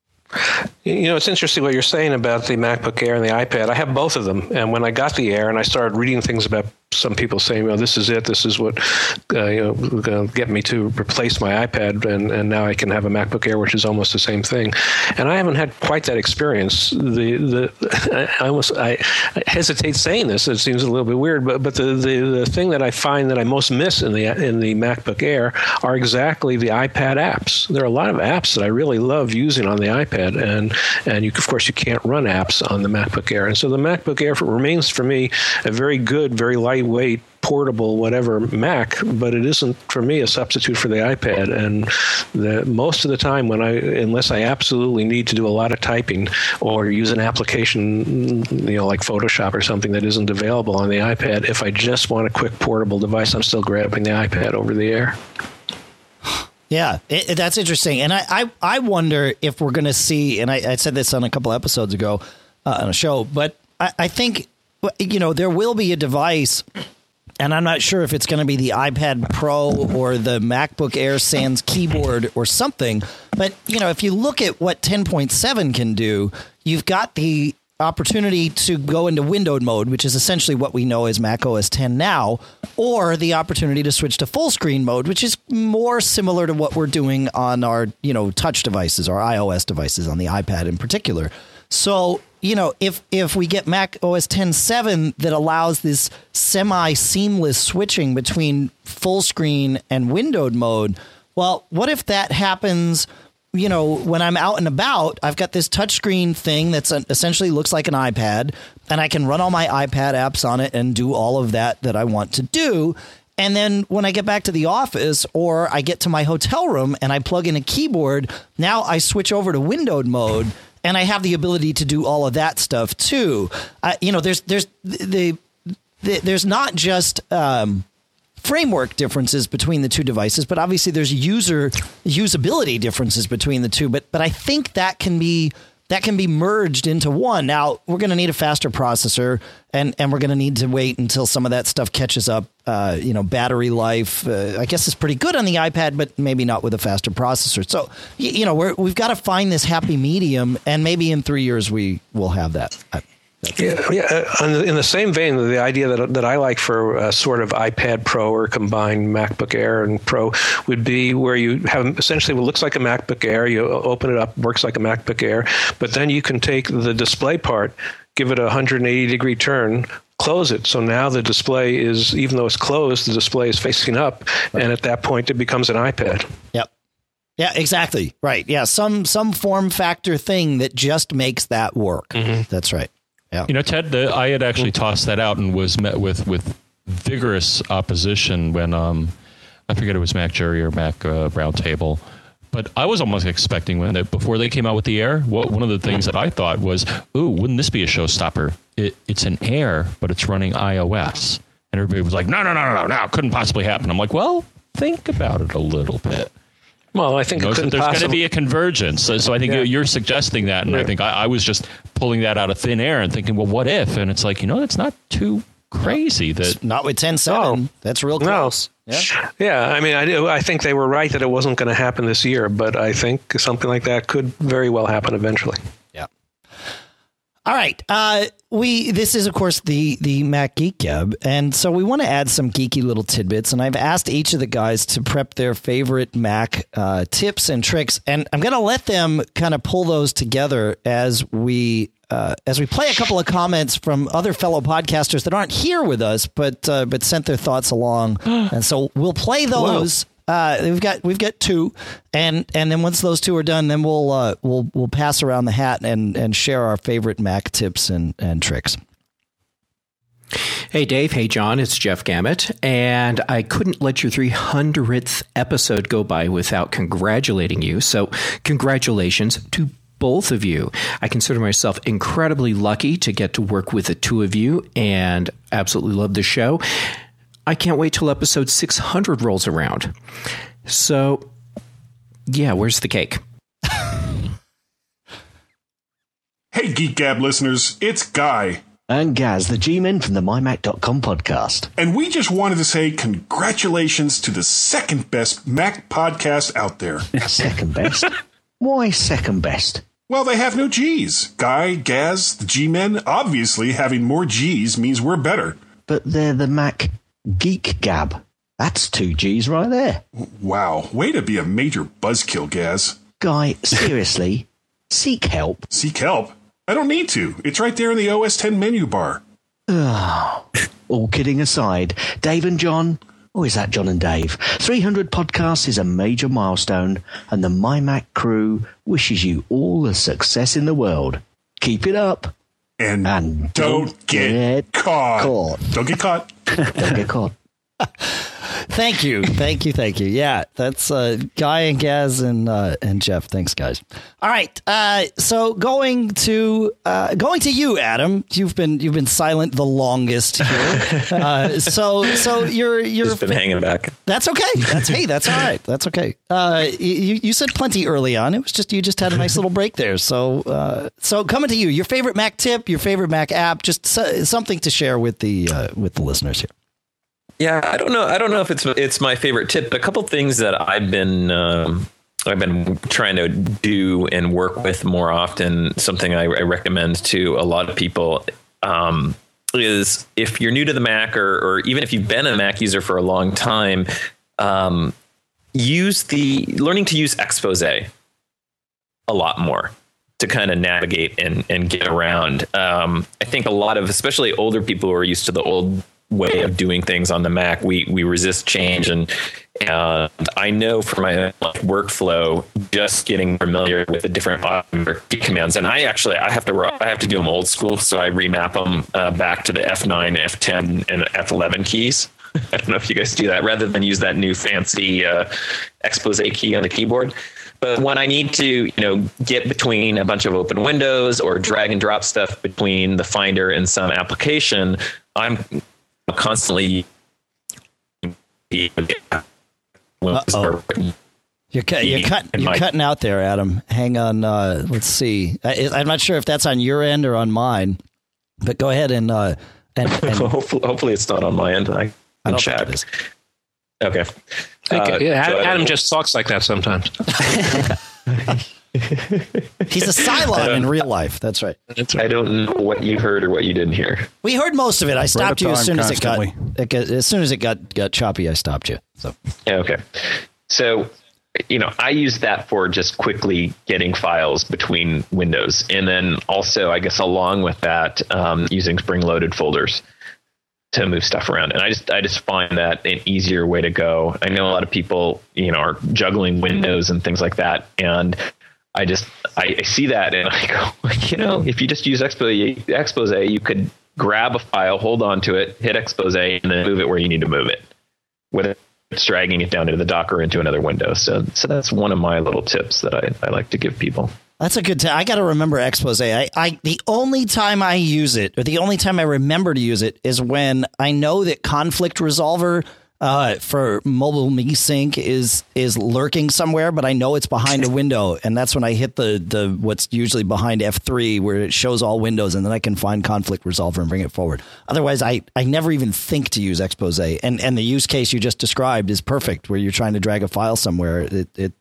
It's interesting what you're saying about the MacBook Air and the iPad. I have both of them. And when I got the Air and I started reading things about some people saying, this is it. This is what going to get me to replace my iPad. And now I can have a MacBook Air, which is almost the same thing. And I haven't had quite that experience. I hesitate saying this. It seems a little bit weird. But the thing that I find that I most miss in the MacBook Air are exactly the iPad apps. There are a lot of apps that I really love using on the iPad. And of course, you can't run apps on the MacBook Air. And so the MacBook Air remains for me a very good, very lightweight lightweight, portable, whatever Mac, but it isn't for me a substitute for the iPad. And most of the time, unless I absolutely need to do a lot of typing or use an application, like Photoshop or something that isn't available on the iPad, if I just want a quick portable device, I'm still grabbing the iPad over the air. Yeah, that's interesting. And I wonder if we're going to see, and I said this on a couple episodes ago on a show, but I think, there will be a device, and I'm not sure if it's going to be the iPad Pro or the MacBook Air sans keyboard or something. But, if you look at what 10.7 can do, you've got the opportunity to go into windowed mode, which is essentially what we know as Mac OS X now, or the opportunity to switch to full screen mode, which is more similar to what we're doing on our, touch devices, our iOS devices, on the iPad in particular. So, if we get Mac OS X 7 that allows this semi-seamless switching between full screen and windowed mode, well, what if that happens, when I'm out and about? I've got this touchscreen thing that's essentially looks like an iPad, and I can run all my iPad apps on it and do all of that I want to do. And then when I get back to the office or I get to my hotel room and I plug in a keyboard, now I switch over to windowed mode. And I have the ability to do all of that stuff too. There's not just framework differences between the two devices, but obviously there's usability differences between the two. But I think that can be merged into one. Now we're going to need a faster processor, and we're going to need to wait until some of that stuff catches up. Battery life, I guess, is pretty good on the iPad, but maybe not with a faster processor. So, we've got to find this happy medium, and maybe in 3 years we will have that. In the same vein, the idea that I like for a sort of iPad Pro or combined MacBook Air and Pro would be where you have essentially what looks like a MacBook Air. You open it up, works like a MacBook Air, but then you can take the display part, give it a 180-degree turn, close it. So now the display is, even though it's closed, the display is facing up, and at that point it becomes an iPad. Yep. Yeah, exactly. Right. Yeah, some form factor thing that just makes that work. Mm-hmm. That's right. Yeah. Ted, I had actually tossed that out and was met with vigorous opposition when I forget it was Mac Jerry or Mac Roundtable. But I was almost expecting before they came out with the Air, one of the things that I thought was, ooh, wouldn't this be a showstopper? It's an Air, but it's running iOS. And everybody was like, no, couldn't possibly happen. I'm like, well, think about it a little bit. Well, I think there's going to be a convergence. So I think you're suggesting that. And I think I was just pulling that out of thin air and thinking, well, what if? And it's like, it's not too crazy. Not with 10.7. That's real close. No. Yeah. I mean, I think they were right that it wasn't going to happen this year, but I think something like that could very well happen eventually. Yeah. All right. This is, of course, the Mac Geek Gab. And so we want to add some geeky little tidbits. And I've asked each of the guys to prep their favorite Mac tips and tricks. And I'm going to let them kind of pull those together as we play a couple of comments from other fellow podcasters that aren't here with us, but sent their thoughts along. And so we'll play those. We've got two, and then once those two are done, then we'll pass around the hat and share our favorite Mac tips and tricks. Hey, Dave. Hey, John. It's Jeff Gamet. And I couldn't let your 300th episode go by without congratulating you. So congratulations to both of you. I consider myself incredibly lucky to get to work with the two of you and absolutely love the show. I can't wait till episode 600 rolls around. So, yeah, where's the cake? Hey, Geek Gab listeners, it's Guy. And Gaz, the G-Men from the MyMac.com podcast. And we just wanted to say congratulations to the second best Mac podcast out there. Second best? Why second best? Well, they have no G's. Guy, Gaz, the G-Men, obviously having more G's means we're better. But they're the Mac Geek Gab. That's 2 G's right there. Wow, way to be a major buzzkill, Gaz. Guy, seriously, seek help. Seek help? I don't need to. It's right there in the OS X menu bar. All kidding aside, Dave and John, or is that John and Dave? 300 podcasts is a major milestone, and the MyMac crew wishes you all the success in the world. Keep it up. And don't get caught. Don't get caught. Don't get caught. Thank you. Yeah, that's Guy and Gaz and Jeff. Thanks, guys. All right. So going to you, Adam. You've been silent the longest here. So you're just been hanging back. That's okay. That's all right. That's okay. You said plenty early on. It was just you just had a nice little break there. So coming to you, your favorite Mac tip, your favorite Mac app, just something to share with the listeners here. Yeah, I don't know if it's my favorite tip, but a couple things that I've been trying to do and work with more often. Something I recommend to a lot of people is if you're new to the Mac, or even if you've been a Mac user for a long time, learning to use Exposé a lot more to kind of navigate and get around. I think a lot of, especially older people who are used to the old way of doing things on the Mac, we resist change, and I know for my workflow, just getting familiar with the different key commands, and I have to do them old school, so I remap them back to the F9, F10, and F11 keys. I don't know if you guys do that, rather than use that new fancy Exposé key on the keyboard. But when I need to, get between a bunch of open windows or drag and drop stuff between the Finder and some application, I'm constantly. You're cutting out there, Adam. Hang on. Let's see. I'm not sure if that's on your end or on mine, but go ahead and hopefully it's not on my end. I don't chat. think it is. Okay. Adam just talks like that sometimes. He's a Cylon in real life. That's right. I don't know what you heard or what you didn't hear. We heard most of it. I stopped you as soon as it got choppy. I stopped you. So yeah, okay. So I use that for just quickly getting files between windows, and then also, I guess, along with that, using spring-loaded folders to move stuff around. And I just find that an easier way to go. I know a lot of people, are juggling windows and things like that, and I see that and I go, if you just use Exposé, you could grab a file, hold on to it, hit Exposé, and then move it where you need to move it, whether it's dragging it down into the dock or into another window. So that's one of my little tips that I like to give people. That's a good tip. I got to remember Exposé. The only time I use it, or the only time I remember to use it, is when I know that Conflict Resolver for Mobile Me Sync is lurking somewhere, but I know it's behind a window, and that's when I hit the what's usually behind F3, where it shows all windows, and then I can find Conflict Resolver and bring it forward. Otherwise, I never even think to use Exposé, and the use case you just described is perfect, where you're trying to drag a file somewhere. It's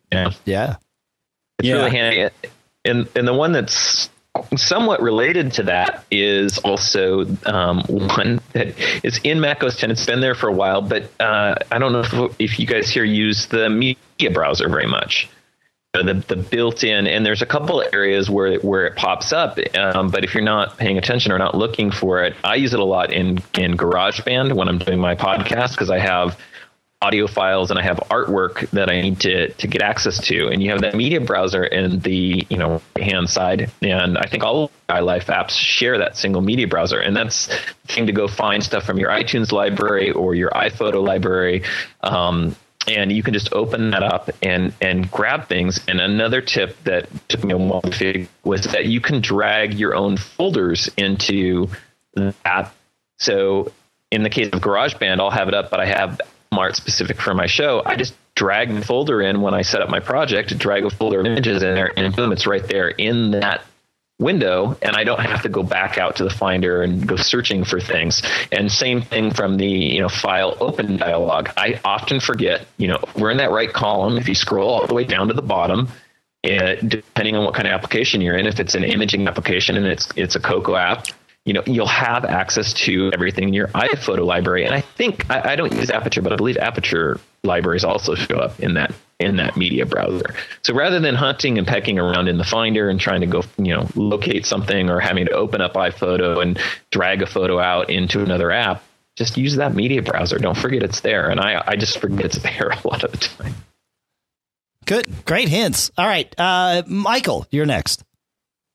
really handy. And the one that's somewhat related to that is also one that is in Mac OS X. It's been there for a while, but I don't know if you guys here use the media browser very much. The built-in, and there's a couple of areas where it pops up, but if you're not paying attention or not looking for it, I use it a lot in GarageBand when I'm doing my podcast, because I have audio files and I have artwork that I need to get access to, and you have that media browser in the right hand side, and I think all iLife apps share that single media browser, and that's the thing to go find stuff from your iTunes library or your iPhoto library, and you can just open that up and grab things. And another tip that took me a while to figure was that you can drag your own folders into that. So in the case of GarageBand, I'll have it up, but I have art specific for my show. I just drag the folder in when I set up my project, drag a folder of images in there, and boom, it's right there in that window, and I don't have to go back out to the Finder and go searching for things. And same thing from the file open dialog. I often forget, we're in that right column. If you scroll all the way down to the bottom, depending on what kind of application you're in, if it's an imaging application and it's a Cocoa app, you'll have access to everything in your iPhoto library. And I think I don't use Aperture, but I believe Aperture libraries also show up in that media browser. So rather than hunting and pecking around in the Finder and trying to go, locate something, or having to open up iPhoto and drag a photo out into another app, just use that media browser. Don't forget it's there. And I just forget it's there a lot of the time. Good. Great hints. All right. Michael, you're next.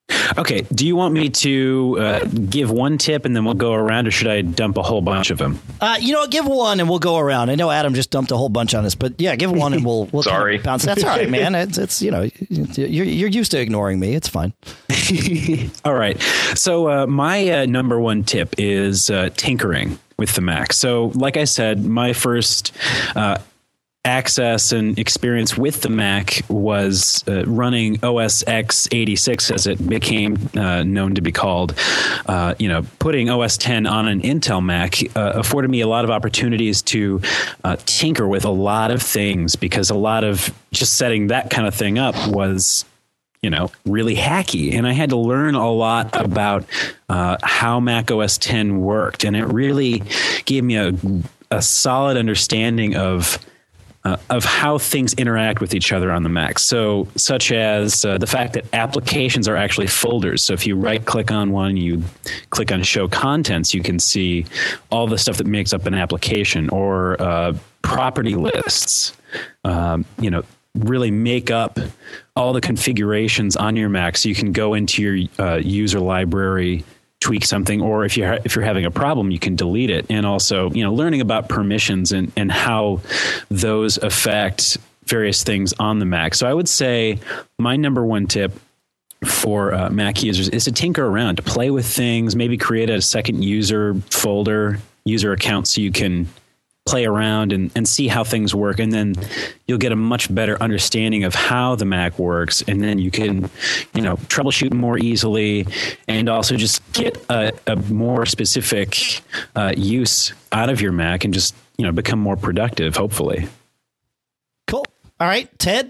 Okay. Do you want me to give one tip and then we'll go around, or should I dump a whole bunch of them? Give one and we'll go around. I know Adam just dumped a whole bunch on us, but yeah, give one and we'll Sorry. Kind of bounce. That's all right, man. It's you're used to ignoring me. It's fine. All right. So my number one tip is tinkering with the Mac. So like I said, my first access and experience with the Mac was running OS x86, as it became known to be called. Putting OS 10 on an Intel Mac afforded me a lot of opportunities to tinker with a lot of things, because a lot of just setting that kind of thing up was really hacky. And I had to learn a lot about how Mac OS 10 worked. And it really gave me a solid understanding of how things interact with each other on the Mac. So, such as the fact that applications are actually folders. So if you right click on one, you click on show contents, you can see all the stuff that makes up an application, or property lists, really make up all the configurations on your Mac. So you can go into your user library, tweak something, or if you're having a problem, you can delete it. And also, learning about permissions and how those affect various things on the Mac. So I would say my number one tip for Mac users is to tinker around, to play with things, maybe create a second user folder, user account, so you can play around and see how things work. And then you'll get a much better understanding of how the Mac works. And then you can, troubleshoot more easily, and also just get a more specific use out of your Mac, and just, become more productive, hopefully. Cool. All right, Ted.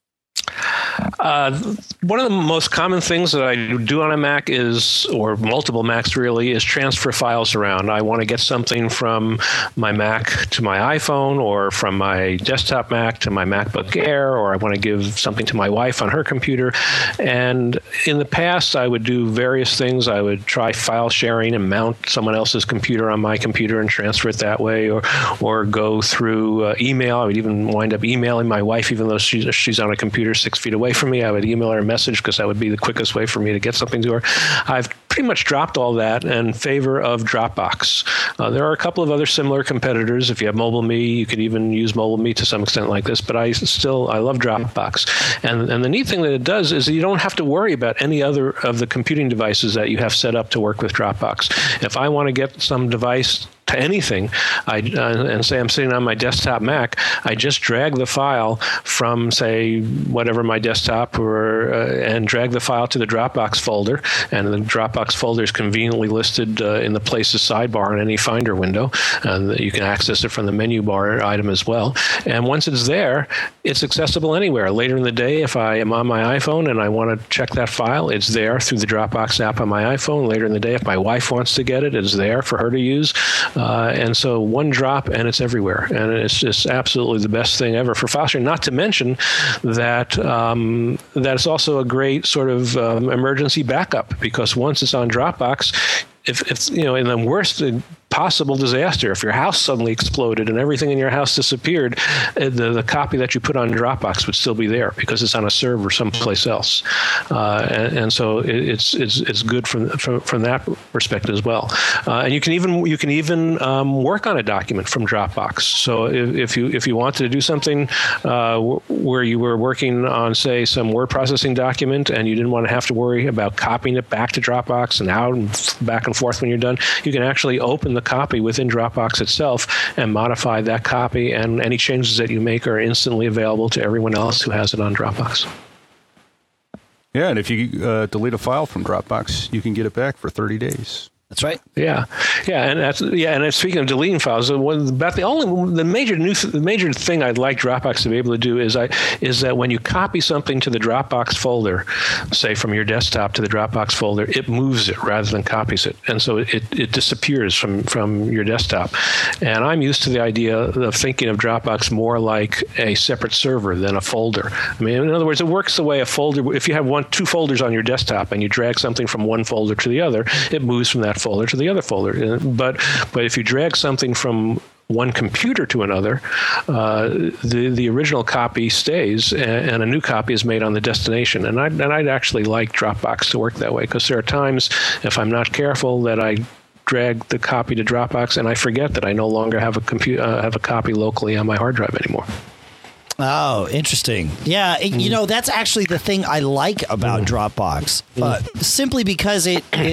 One of the most common things that I do on a Mac is, or multiple Macs really, is transfer files around. I want to get something from my Mac to my iPhone, or from my desktop Mac to my MacBook Air, or I want to give something to my wife on her computer. And in the past, I would do various things. I would try file sharing and mount someone else's computer on my computer and transfer it that way, or go through email. I would even wind up emailing my wife, even though she's on a computer 6 feet away from me. I would email her a message because that would be the quickest way for me to get something to her. I've pretty much dropped all that in favor of Dropbox. There are a couple of other similar competitors. If you have MobileMe, you could even use MobileMe to some extent like this, but I love Dropbox. And the neat thing that it does is you don't have to worry about any other of the computing devices that you have set up to work with Dropbox. If I want to get some device to anything, and say I'm sitting on my desktop Mac, I just drag the file from, say, whatever my desktop, and drag the file to the Dropbox folder, and the Dropbox folder is conveniently listed in the Places sidebar in any Finder window, and you can access it from the menu bar item as well. And once it's there, it's accessible anywhere. Later in the day, if I am on my iPhone and I want to check that file, it's there through the Dropbox app on my iPhone. Later in the day, if my wife wants to get it, it's there for her to use. And so one drop and it's everywhere. And it's just absolutely the best thing ever for file sharing. Not to mention that that's also a great sort of emergency backup, because once it's on Dropbox, if in the worst possible disaster, if your house suddenly exploded and everything in your house disappeared, the copy that you put on Dropbox would still be there because it's on a server someplace else, and so it's good from that perspective as well. And you can even work on a document from Dropbox. So if you wanted to do something where you were working on, say, some word processing document, and you didn't want to have to worry about copying it back to Dropbox and out and back and forth when you're done, you can actually open the copy within Dropbox itself and modify that copy, and any changes that you make are instantly available to everyone else who has it on Dropbox. Yeah, and if you delete a file from Dropbox, you can get it back for 30 days. That's right. Yeah, and speaking of deleting files, the major thing I'd like Dropbox to be able to do is that when you copy something to the Dropbox folder, say from your desktop to the Dropbox folder, it moves it rather than copies it, and so it disappears from your desktop. And I'm used to the idea of thinking of Dropbox more like a separate server than a folder. I mean, in other words, it works the way a folder. If you have two folders on your desktop and you drag something from one folder to the other, it moves from that folder to the other folder. But if you drag something from one computer to another, the original copy stays, and a new copy is made on the destination. And I'd actually like Dropbox to work that way, because there are times, if I'm not careful, that I drag the copy to Dropbox and I forget that I no longer have a copy locally on my hard drive anymore. Oh, interesting. Yeah, that's actually the thing I like about Dropbox, simply because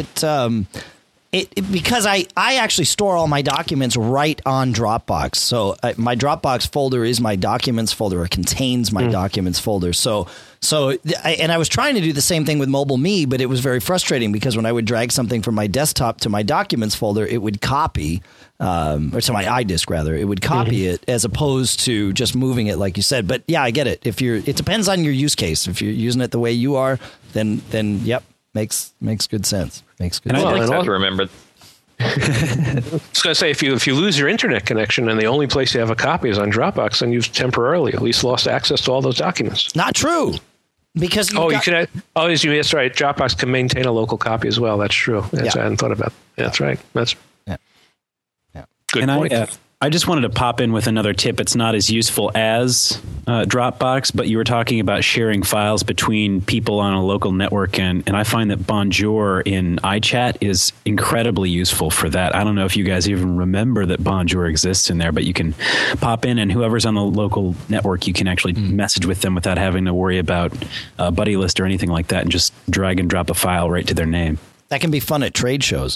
because I actually store all my documents right on Dropbox. So my Dropbox folder is my documents folder, or contains my documents folder. And I was trying to do the same thing with MobileMe, but it was very frustrating, because when I would drag something from my desktop to my documents folder, it would copy, or to my iDisk rather, it would copy it, as opposed to just moving it like you said. But yeah, I get it. It depends on your use case. If you're using it the way you are, then yep. Makes good sense. And I like have to remember. I was going to say, if you lose your internet connection and the only place you have a copy is on Dropbox, then you've temporarily at least lost access to all those documents. Not true, because that's right. Dropbox can maintain a local copy as well. That's true. I hadn't thought about that. That's right. That's good point. I just wanted to pop in with another tip. It's not as useful as Dropbox, but you were talking about sharing files between people on a local network, and I find that Bonjour in iChat is incredibly useful for that. I don't know if you guys even remember that Bonjour exists in there, but you can pop in, and whoever's on the local network, you can actually message with them without having to worry about a buddy list or anything like that, and just drag and drop a file right to their name. That can be fun at trade shows.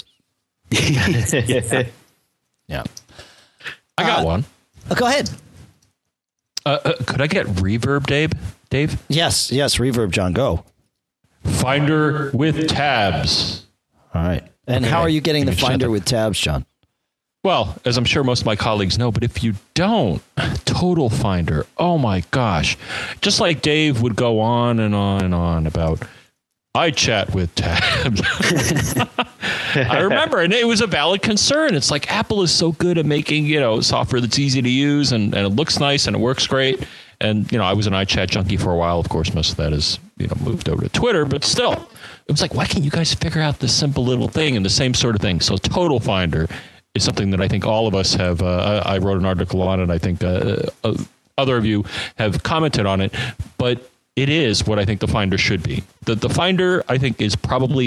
Yeah. I got one. Go ahead. Could I get Reverb, Dave? Yes, Reverb, John, go. Finder with tabs. All right. And how are you getting the Finder with tabs, John? Well, as I'm sure most of my colleagues know, but if you don't, Total Finder, oh my gosh. Just like Dave would go on and on and on about iChat with tabs. I remember, and it was a valid concern. It's like Apple is so good at making, software that's easy to use, and it looks nice and it works great. And, I was an iChat junkie for a while. Of course, most of that is, moved over to Twitter, but still, it was like, why can't you guys figure out this simple little thing? And the same sort of thing. So Total Finder is something that I think all of us have. I wrote an article on it. I think other of you have commented on it, but it is what I think the Finder should be. The Finder, I think, is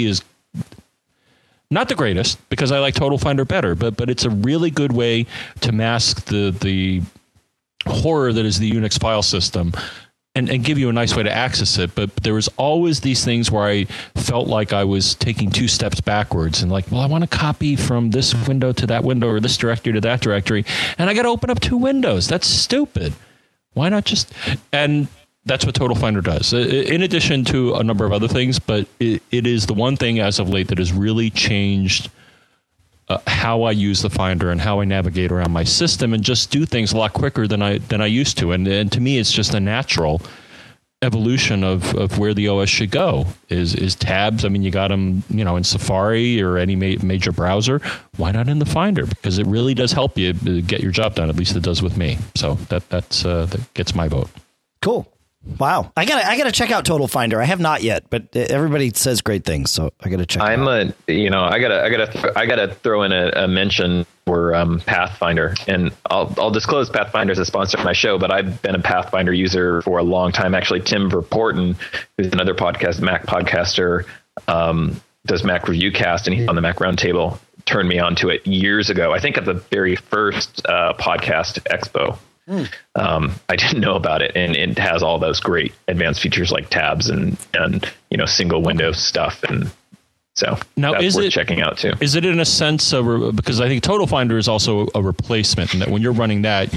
not the greatest, because I like Total Finder better, but it's a really good way to mask the horror that is the Unix file system and give you a nice way to access it. But there was always these things where I felt like I was taking 2 steps backwards, and like, well, I want to copy from this window to that window, or this directory to that directory, and I got to open up 2 windows. That's stupid. Why not just... And that's what Total Finder does, in addition to a number of other things. But it is the one thing as of late that has really changed how I use the Finder and how I navigate around my system, and just do things a lot quicker than I used to. And to me, it's just a natural evolution of where the OS should go. Is tabs. I mean, you got them, in Safari or any major browser. Why not in the Finder? Because it really does help you get your job done. At least it does with me. So that gets my vote. Cool. Wow. I gotta check out Total Finder. I have not yet, but everybody says great things, so I gotta check it out. I gotta throw in a mention for Pathfinder, and I'll disclose Pathfinder as a sponsor of my show, but I've been a Pathfinder user for a long time. Actually, Tim Verporten, who's another Mac podcaster, does Mac Reviewcast, and he's on the Mac Roundtable, turned me on to it years ago. I think at the very first podcast Expo. I didn't know about it, and it has all those great advanced features like tabs and single window stuff, and so now that's worth checking out too. Is it in a sense because I think Total Finder is also a replacement, and that when you're running that,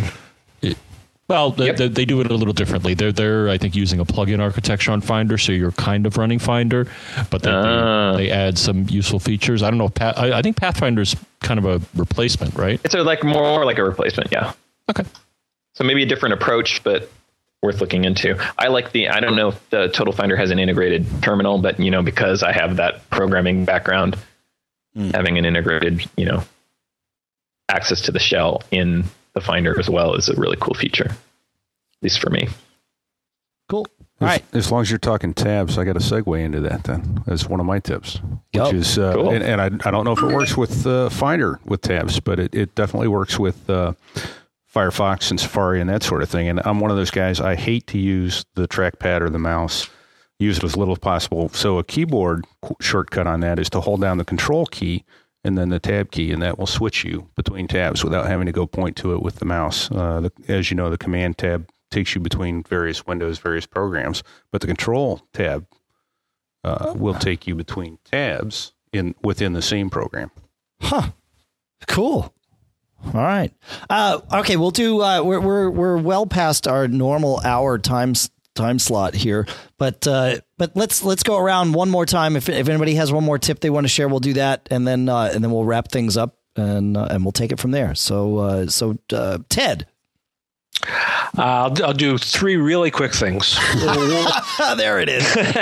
they do it a little differently. They're I think using a plugin architecture on Finder, so you're kind of running Finder, but then they add some useful features. I don't know if I think Pathfinder's kind of a replacement, right? It's more like a replacement, yeah. Okay. So maybe a different approach, but worth looking into. I don't know if the Total Finder has an integrated terminal, but, because I have that programming background, having an integrated, access to the shell in the Finder as well is a really cool feature, at least for me. Cool. All right. As long as you're talking tabs, I got to segue into that then. That's one of my tips, which Yep. is, Cool. and I don't know if it works with Finder with tabs, but it definitely works with Firefox and Safari and that sort of thing. And I'm one of those guys, I hate to use the trackpad or the mouse, use it as little as possible. So a keyboard shortcut on that is to hold down the control key and then the tab key, and that will switch you between tabs without having to go point to it with the mouse. As you know, the command tab takes you between various windows, various programs, but the control tab will take you between tabs within the same program. Huh. Cool. All right. Okay, we'll do. We're well past our normal hour time slot here, but let's go around one more time. If anybody has one more tip they want to share, we'll do that, and then we'll wrap things up and we'll take it from there. So Ted. I'll do 3 really quick things. There it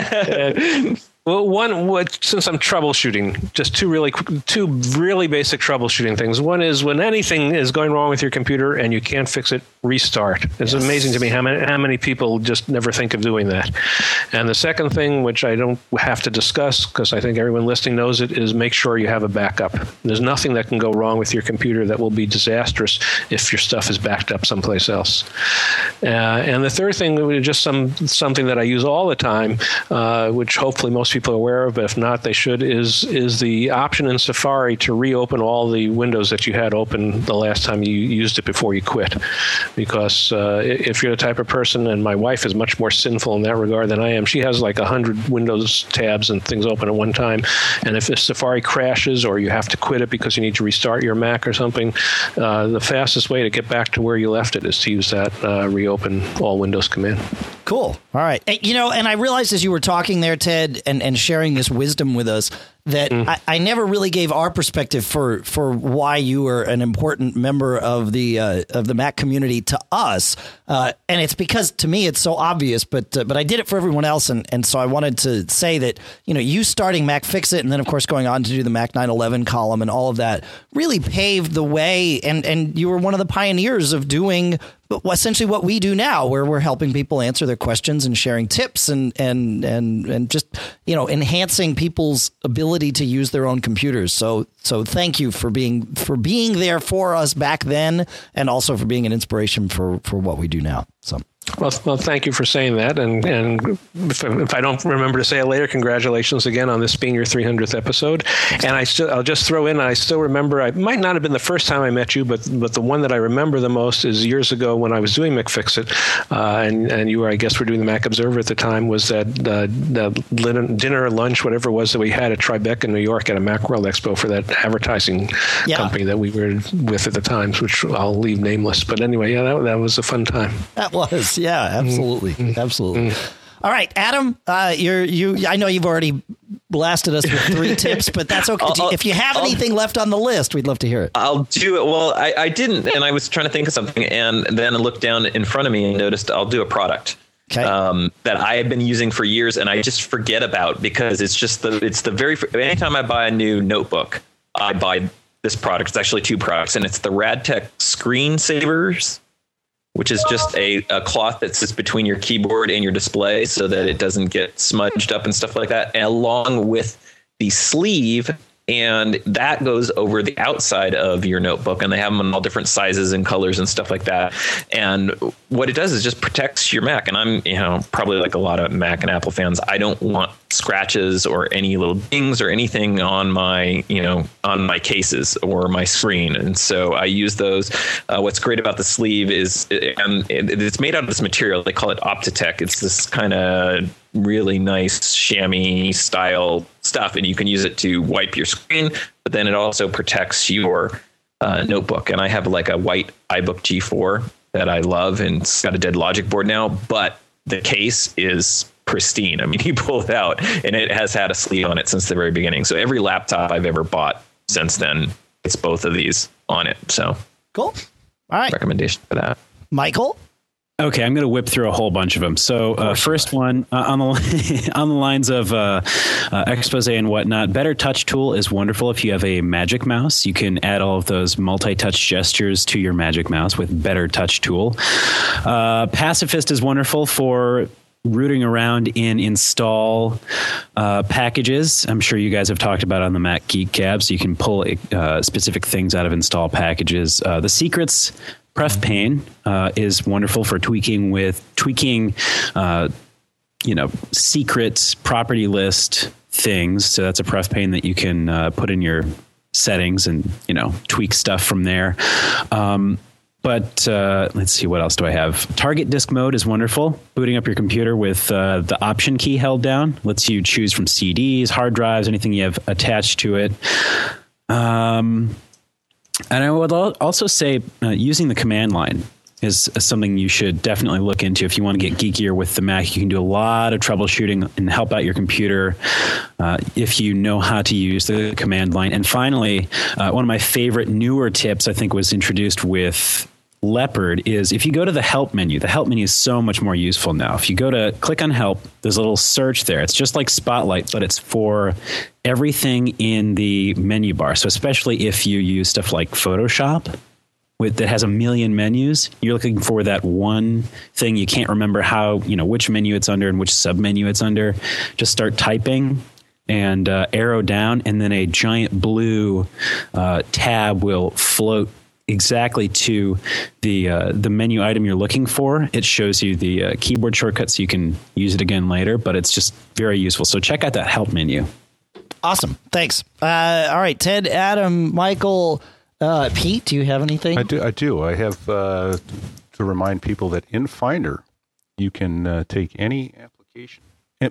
is. Well, since I'm troubleshooting, just two really basic troubleshooting things. One is when anything is going wrong with your computer and you can't fix it, restart. It's amazing to me how many people just never think of doing that. And the second thing, which I don't have to discuss because I think everyone listening knows it, is make sure you have a backup. There's nothing that can go wrong with your computer that will be disastrous if your stuff is backed up someplace else. And the third thing, just something that I use all the time, which hopefully most people are aware of, but if not, they should, is the option in Safari to reopen all the windows that you had open the last time you used it before you quit. Because if you're the type of person, and my wife is much more sinful in that regard than I am, she has like 100 Windows tabs and things open at one time. And if Safari crashes or you have to quit it because you need to restart your Mac or something, the fastest way to get back to where you left it is to use that reopen all Windows command. Cool. All right. And I realized as you were talking there, Ted, and sharing this wisdom with us, that I never really gave our perspective for why you were an important member of the Mac community to us. And it's because to me it's so obvious, but I did it for everyone else. And so I wanted to say that, you starting Mac Fix It and then, of course, going on to do the Mac 911 column and all of that really paved the way. And you were one of the pioneers of doing essentially what we do now, where we're helping people answer their questions and sharing tips and just, enhancing people's ability to use their own computers. So thank you for being there for us back then, and also for being an inspiration for what we do now. So. Well, thank you for saying that. And if I don't remember to say it later, congratulations again on this being your 300th episode. And I'll just throw in, I still remember, it might not have been the first time I met you, but the one that I remember the most is years ago when I was doing McFixit, and you were, I guess, were doing the Mac Observer at the time, was that dinner or lunch, whatever it was that we had at Tribeca in New York at a Macworld Expo for that advertising company that we were with at the time, which I'll leave nameless. But anyway, that was a fun time. That was. Yeah, absolutely. Absolutely. All right, Adam, I know you've already blasted us with 3 tips, but that's okay. If you have anything left on the list, we'd love to hear it. I'll do it. Well, I didn't, and I was trying to think of something, and then I looked down in front of me and noticed I'll do a product. Okay. That I have been using for years, and I just forget about because it's the very anytime I buy a new notebook, I buy this product. It's actually 2 products, and it's the Radtech Screensavers, which is just a cloth that sits between your keyboard and your display so that it doesn't get smudged up and stuff like that, and along with the sleeve. And that goes over the outside of your notebook, and they have them in all different sizes and colors and stuff like that. And what it does is just protects your Mac. And I'm, probably like a lot of Mac and Apple fans, I don't want scratches or any little dings or anything on my, on my cases or my screen. And so I use those. What's great about the sleeve is, it's made out of this material. They call it Optitech. It's this kind of really nice chamois style stuff, and you can use it to wipe your screen, but then it also protects your notebook. And I have like a white iBook G4 that I love, and it's got a dead logic board now, but the case is pristine. I mean, you pull it out and it has had a sleeve on it since the very beginning. So every laptop I've ever bought since then, it's both of these on it. So cool. All right. Recommendation for that. Michael? Okay, I'm going to whip through a whole bunch of them. So first one, on the lines of expose and whatnot, Better Touch Tool is wonderful if you have a Magic Mouse. You can add all of those multi-touch gestures to your Magic Mouse with Better Touch Tool. Pacifist is wonderful for rooting around in install packages. I'm sure you guys have talked about it on the Mac Geek Gab, so you can pull specific things out of install packages. The Secrets Pref Pane is wonderful for tweaking secret property list things. So that's a Pref Pane that you can put in your settings and, tweak stuff from there. But let's see, what else do I have? Target disk mode is wonderful. Booting up your computer with the Option key held down lets you choose from CDs, hard drives, anything you have attached to it. And I would also say using the command line is something you should definitely look into if you want to get geekier with the Mac. You can do a lot of troubleshooting and help out your computer if you know how to use the command line. And finally, one of my favorite newer tips, I think, was introduced with Leopard, is if you go to the help menu is so much more useful now. If you click on help, there's a little search there. It's just like Spotlight, but it's for everything in the menu bar. So especially if you use stuff like Photoshop that has a million menus, you're looking for that one thing you can't remember which menu it's under and which submenu it's under. Just start typing and arrow down, and then a giant blue tab will float exactly to the menu item you're looking for. It shows you the keyboard shortcut so you can use it again later, but it's just very useful. So check out that help menu. Awesome. Thanks. All right, Ted, Adam, Michael, Pete, do you have anything? I do. I have to remind people that in Finder, you can take any application,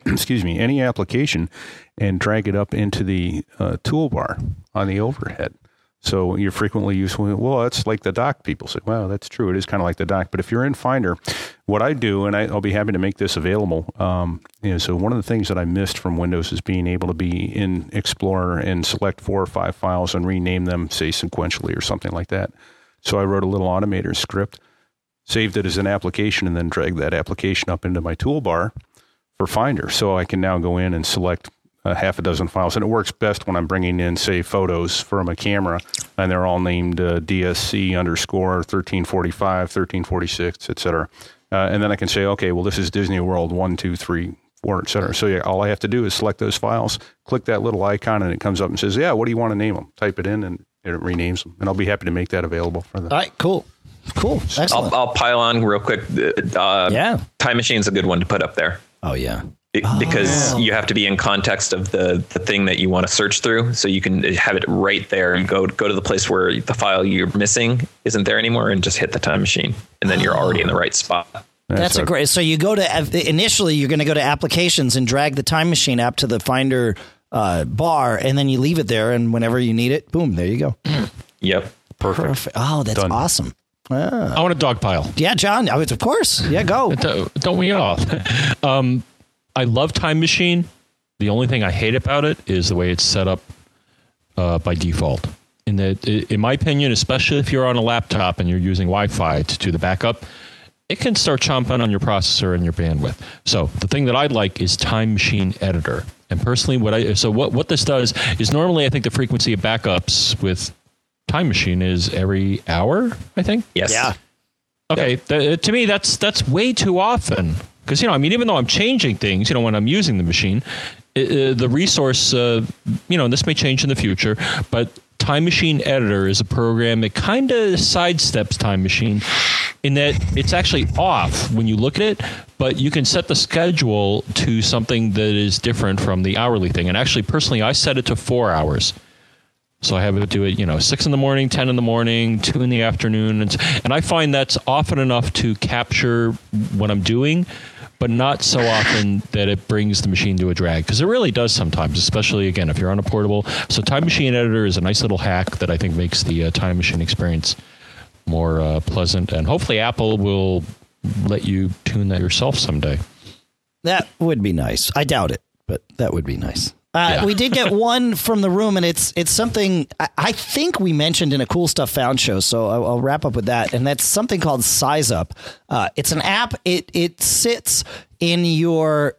and drag it up into the toolbar on the overhead. So you're frequently using, well, it's like the dock. People say, well, that's true. It is kind of like the dock. But if you're in Finder, what I do, and I'll be happy to make this available, so one of the things that I missed from Windows is being able to be in Explorer and select 4 or 5 files and rename them, say, sequentially or something like that. So I wrote a little automator script, saved it as an application, and then dragged that application up into my toolbar for Finder. So I can now go in and select half a dozen files, and it works best when I'm bringing in, say, photos from a camera, and they're all named DSC _ 1345, 1346, etc. And then I can say, okay, well, this is Disney World 1, 2, 3, 4, etc. So yeah, all I have to do is select those files, click that little icon, and it comes up and says, yeah, what do you want to name them? Type it in, and it renames them. And I'll be happy to make that available for them. All right, cool. Excellent. I'll pile on real quick. Yeah. Time Machine's a good one to put up there. Oh, yeah. Because you have to be in context of the thing that you want to search through, so you can have it right there and go to the place where the file you're missing isn't there anymore, and just hit the Time Machine, and then you're already in the right spot. That's a great. So you go to initially you're going to go to Applications and drag the Time Machine app to the Finder bar, and then you leave it there, and whenever you need it, boom, there you go. Yep, perfect. Oh, that's awesome. I want a dog pile. Yeah, John. Of course. Yeah, go. Don't we all? I love Time Machine. The only thing I hate about it is the way it's set up by default. In my opinion, especially if you're on a laptop and you're using Wi-Fi to do the backup, it can start chomping on your processor and your bandwidth. So the thing that I like is Time Machine Editor. And personally, what this does is normally I think the frequency of backups with Time Machine is every hour, I think. Yes. Yeah. Okay. To me, that's way too often. Because, even though I'm changing things, when I'm using the machine, the resource, and this may change in the future, but Time Machine Editor is a program that kind of sidesteps Time Machine in that it's actually off when you look at it, but you can set the schedule to something that is different from the hourly thing. And actually, personally, I set it to 4 hours. So I have it do it, 6 in the morning, 10 in the morning, 2 in the afternoon. And I find that's often enough to capture what I'm doing, but not so often that it brings the machine to a drag, because it really does sometimes, especially, again, if you're on a portable. So Time Machine Editor is a nice little hack that I think makes the Time Machine experience more pleasant, and hopefully Apple will let you tune that yourself someday. That would be nice. I doubt it, but that would be nice. We did get one from the room, and it's something I think we mentioned in a Cool Stuff Found show, so I'll wrap up with that. And that's something called Size Up. It's an app. It sits in your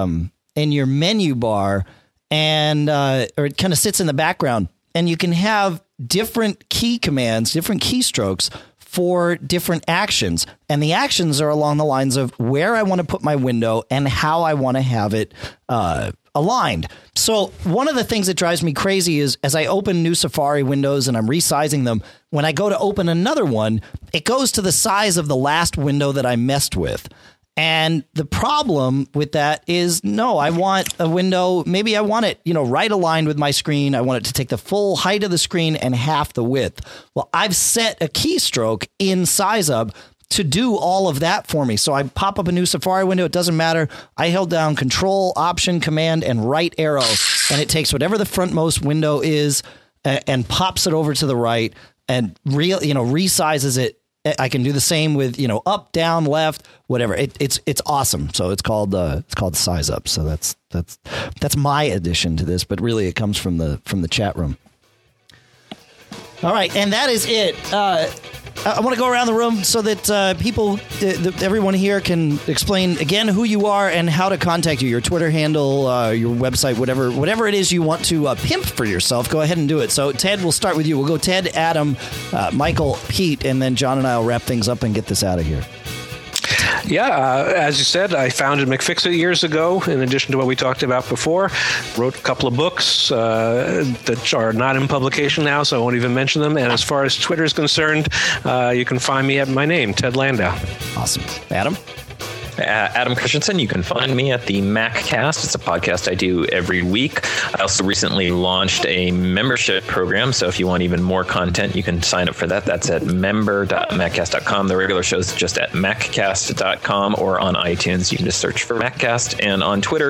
menu bar, and or it kind of sits in the background, and you can have different key commands, different keystrokes for different actions. And the actions are along the lines of where I want to put my window and how I want to have it aligned. So one of the things that drives me crazy is as I open new Safari windows and I'm resizing them, when I go to open another one, it goes to the size of the last window that I messed with. And the problem with that is, no, I want a window. Maybe I want it, right aligned with my screen. I want it to take the full height of the screen and half the width. Well, I've set a keystroke in SizeUp to do all of that for me. So I pop up a new Safari window. It doesn't matter. I held down Control, Option, Command, and right arrow, and it takes whatever the frontmost window is and pops it over to the right and resizes it. I can do the same with, up, down, left, whatever. It's awesome. So it's called SizeUp. So that's my addition to this, but really it comes from the chat room. All right, and that is it. I want to go around the room so that everyone here can explain again who you are and how to contact you. Your Twitter handle, your website, whatever it is you want to pimp for yourself. Go ahead and do it. So Ted, we'll start with you. We'll go Ted, Adam, Michael, Pete, and then John and I will wrap things up and get this out of here. Yeah, as you said, I founded McFixit years ago, in addition to what we talked about before. Wrote a couple of books that are not in publication now, so I won't even mention them. And as far as Twitter is concerned, you can find me at my name, Ted Landau. Awesome. Adam? Adam Christensen. You can find me at the MacCast. It's a podcast I do every week. I also recently launched a membership program, so if you want even more content, you can sign up for that. That's at member.maccast.com. The regular show is just at maccast.com, or on iTunes, you can just search for MacCast, and on Twitter,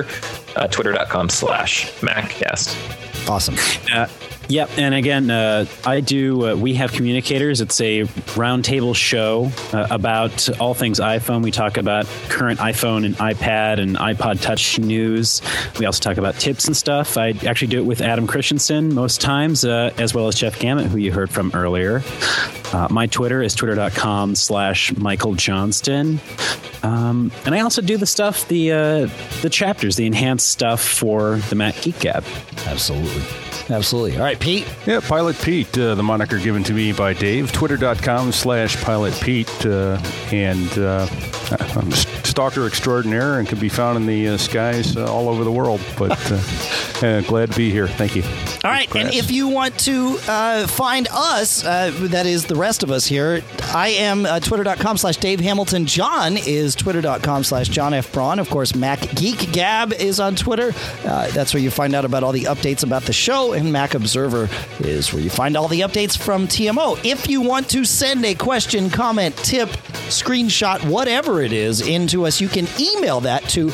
twitter.com/MacCast. Awesome. Yep. And again, I do We Have Communicators. It's a roundtable show about all things iPhone. We talk about current iPhone and iPad and iPod Touch news. We also talk about tips and stuff. I actually do it with Adam Christensen most times, as well as Jeff Gamet, who you heard from earlier. My Twitter is twitter.com/Michael Johnston. And I also do the stuff, the chapters, the enhanced stuff for the Mac Geek Gab. Absolutely. All right, Pete. Yeah, Pilot Pete, the moniker given to me by Dave. Twitter.com/Pilot Pete. And I'm a stalker extraordinaire and can be found in the skies all over the world. But glad to be here. Thank you. All right. And if you want to find us, that is the rest of us here, I am twitter.com/Dave Hamilton. John is twitter.com/John F. Braun. Of course, Mac Geek Gab is on Twitter. That's where you find out about all the updates about the show. And Mac Observer is where you find all the updates from TMO. If you want to send a question, comment, tip, screenshot, whatever it is, into us, you can email that to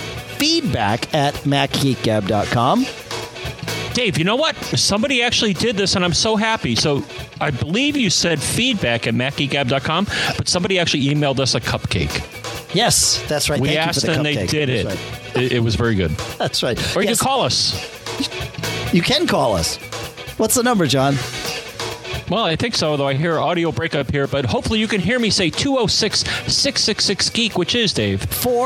feedback@macgeekgab.com. Dave, you know what? Somebody actually did this, and I'm so happy. So I believe you said feedback@macgeekgab.com, but somebody actually emailed us a cupcake. Yes, that's right. We asked and they did it. Right. It was very good. That's right. Or you can call us. You can call us. What's the number, John? Well, I think so, though I hear audio breakup here, but hopefully you can hear me say 206-666-GEEK, which is, Dave?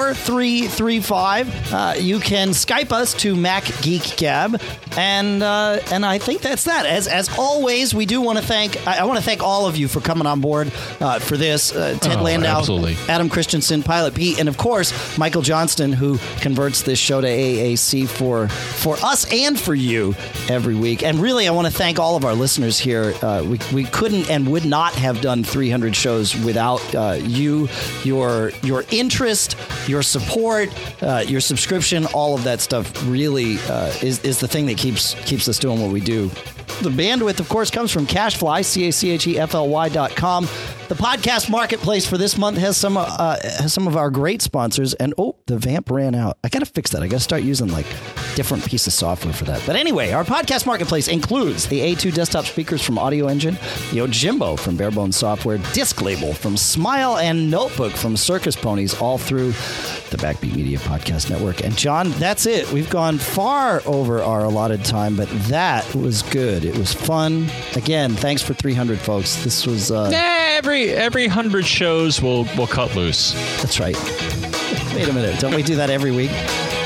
4335. You can Skype us to Mac Geek Gab, and I think that's that. As always, we do want to thank, I want to thank all of you for coming on board for this. Ted Landau, absolutely. Adam Christensen, Pilot Pete, and of course, Michael Johnston, who converts this show to AAC for us and for you every week. And really, I want to thank all of our listeners here. We couldn't and would not have done 300 shows without you, your interest, your support, your subscription. All of that stuff really is the thing that keeps us doing what we do. The bandwidth, of course, comes from CacheFly, CacheFly.com. The podcast marketplace for this month has some of our great sponsors. And the Vamp ran out. I got to fix that. I got to start using different piece of software for that. But anyway, our podcast marketplace includes the A2 desktop speakers from Audio Engine, the Ojimbo from Barebones Software, Disc Label from Smile, and Notebook from Circus Ponies, all through the Backbeat Media Podcast Network. And John, that's it. We've gone far over our allotted time, but that was good. It was fun. Again, thanks for 300, folks. This was every 100 shows we'll cut loose. That's right. Wait a minute. Don't we do that every week?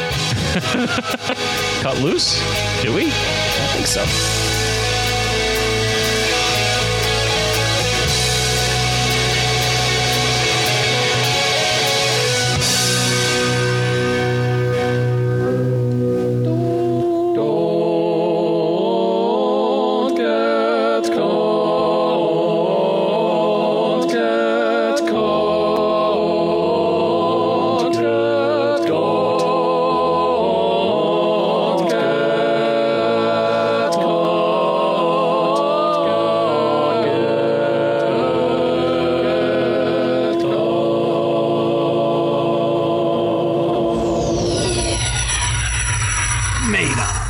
Cut loose? Do we? I think so. made of?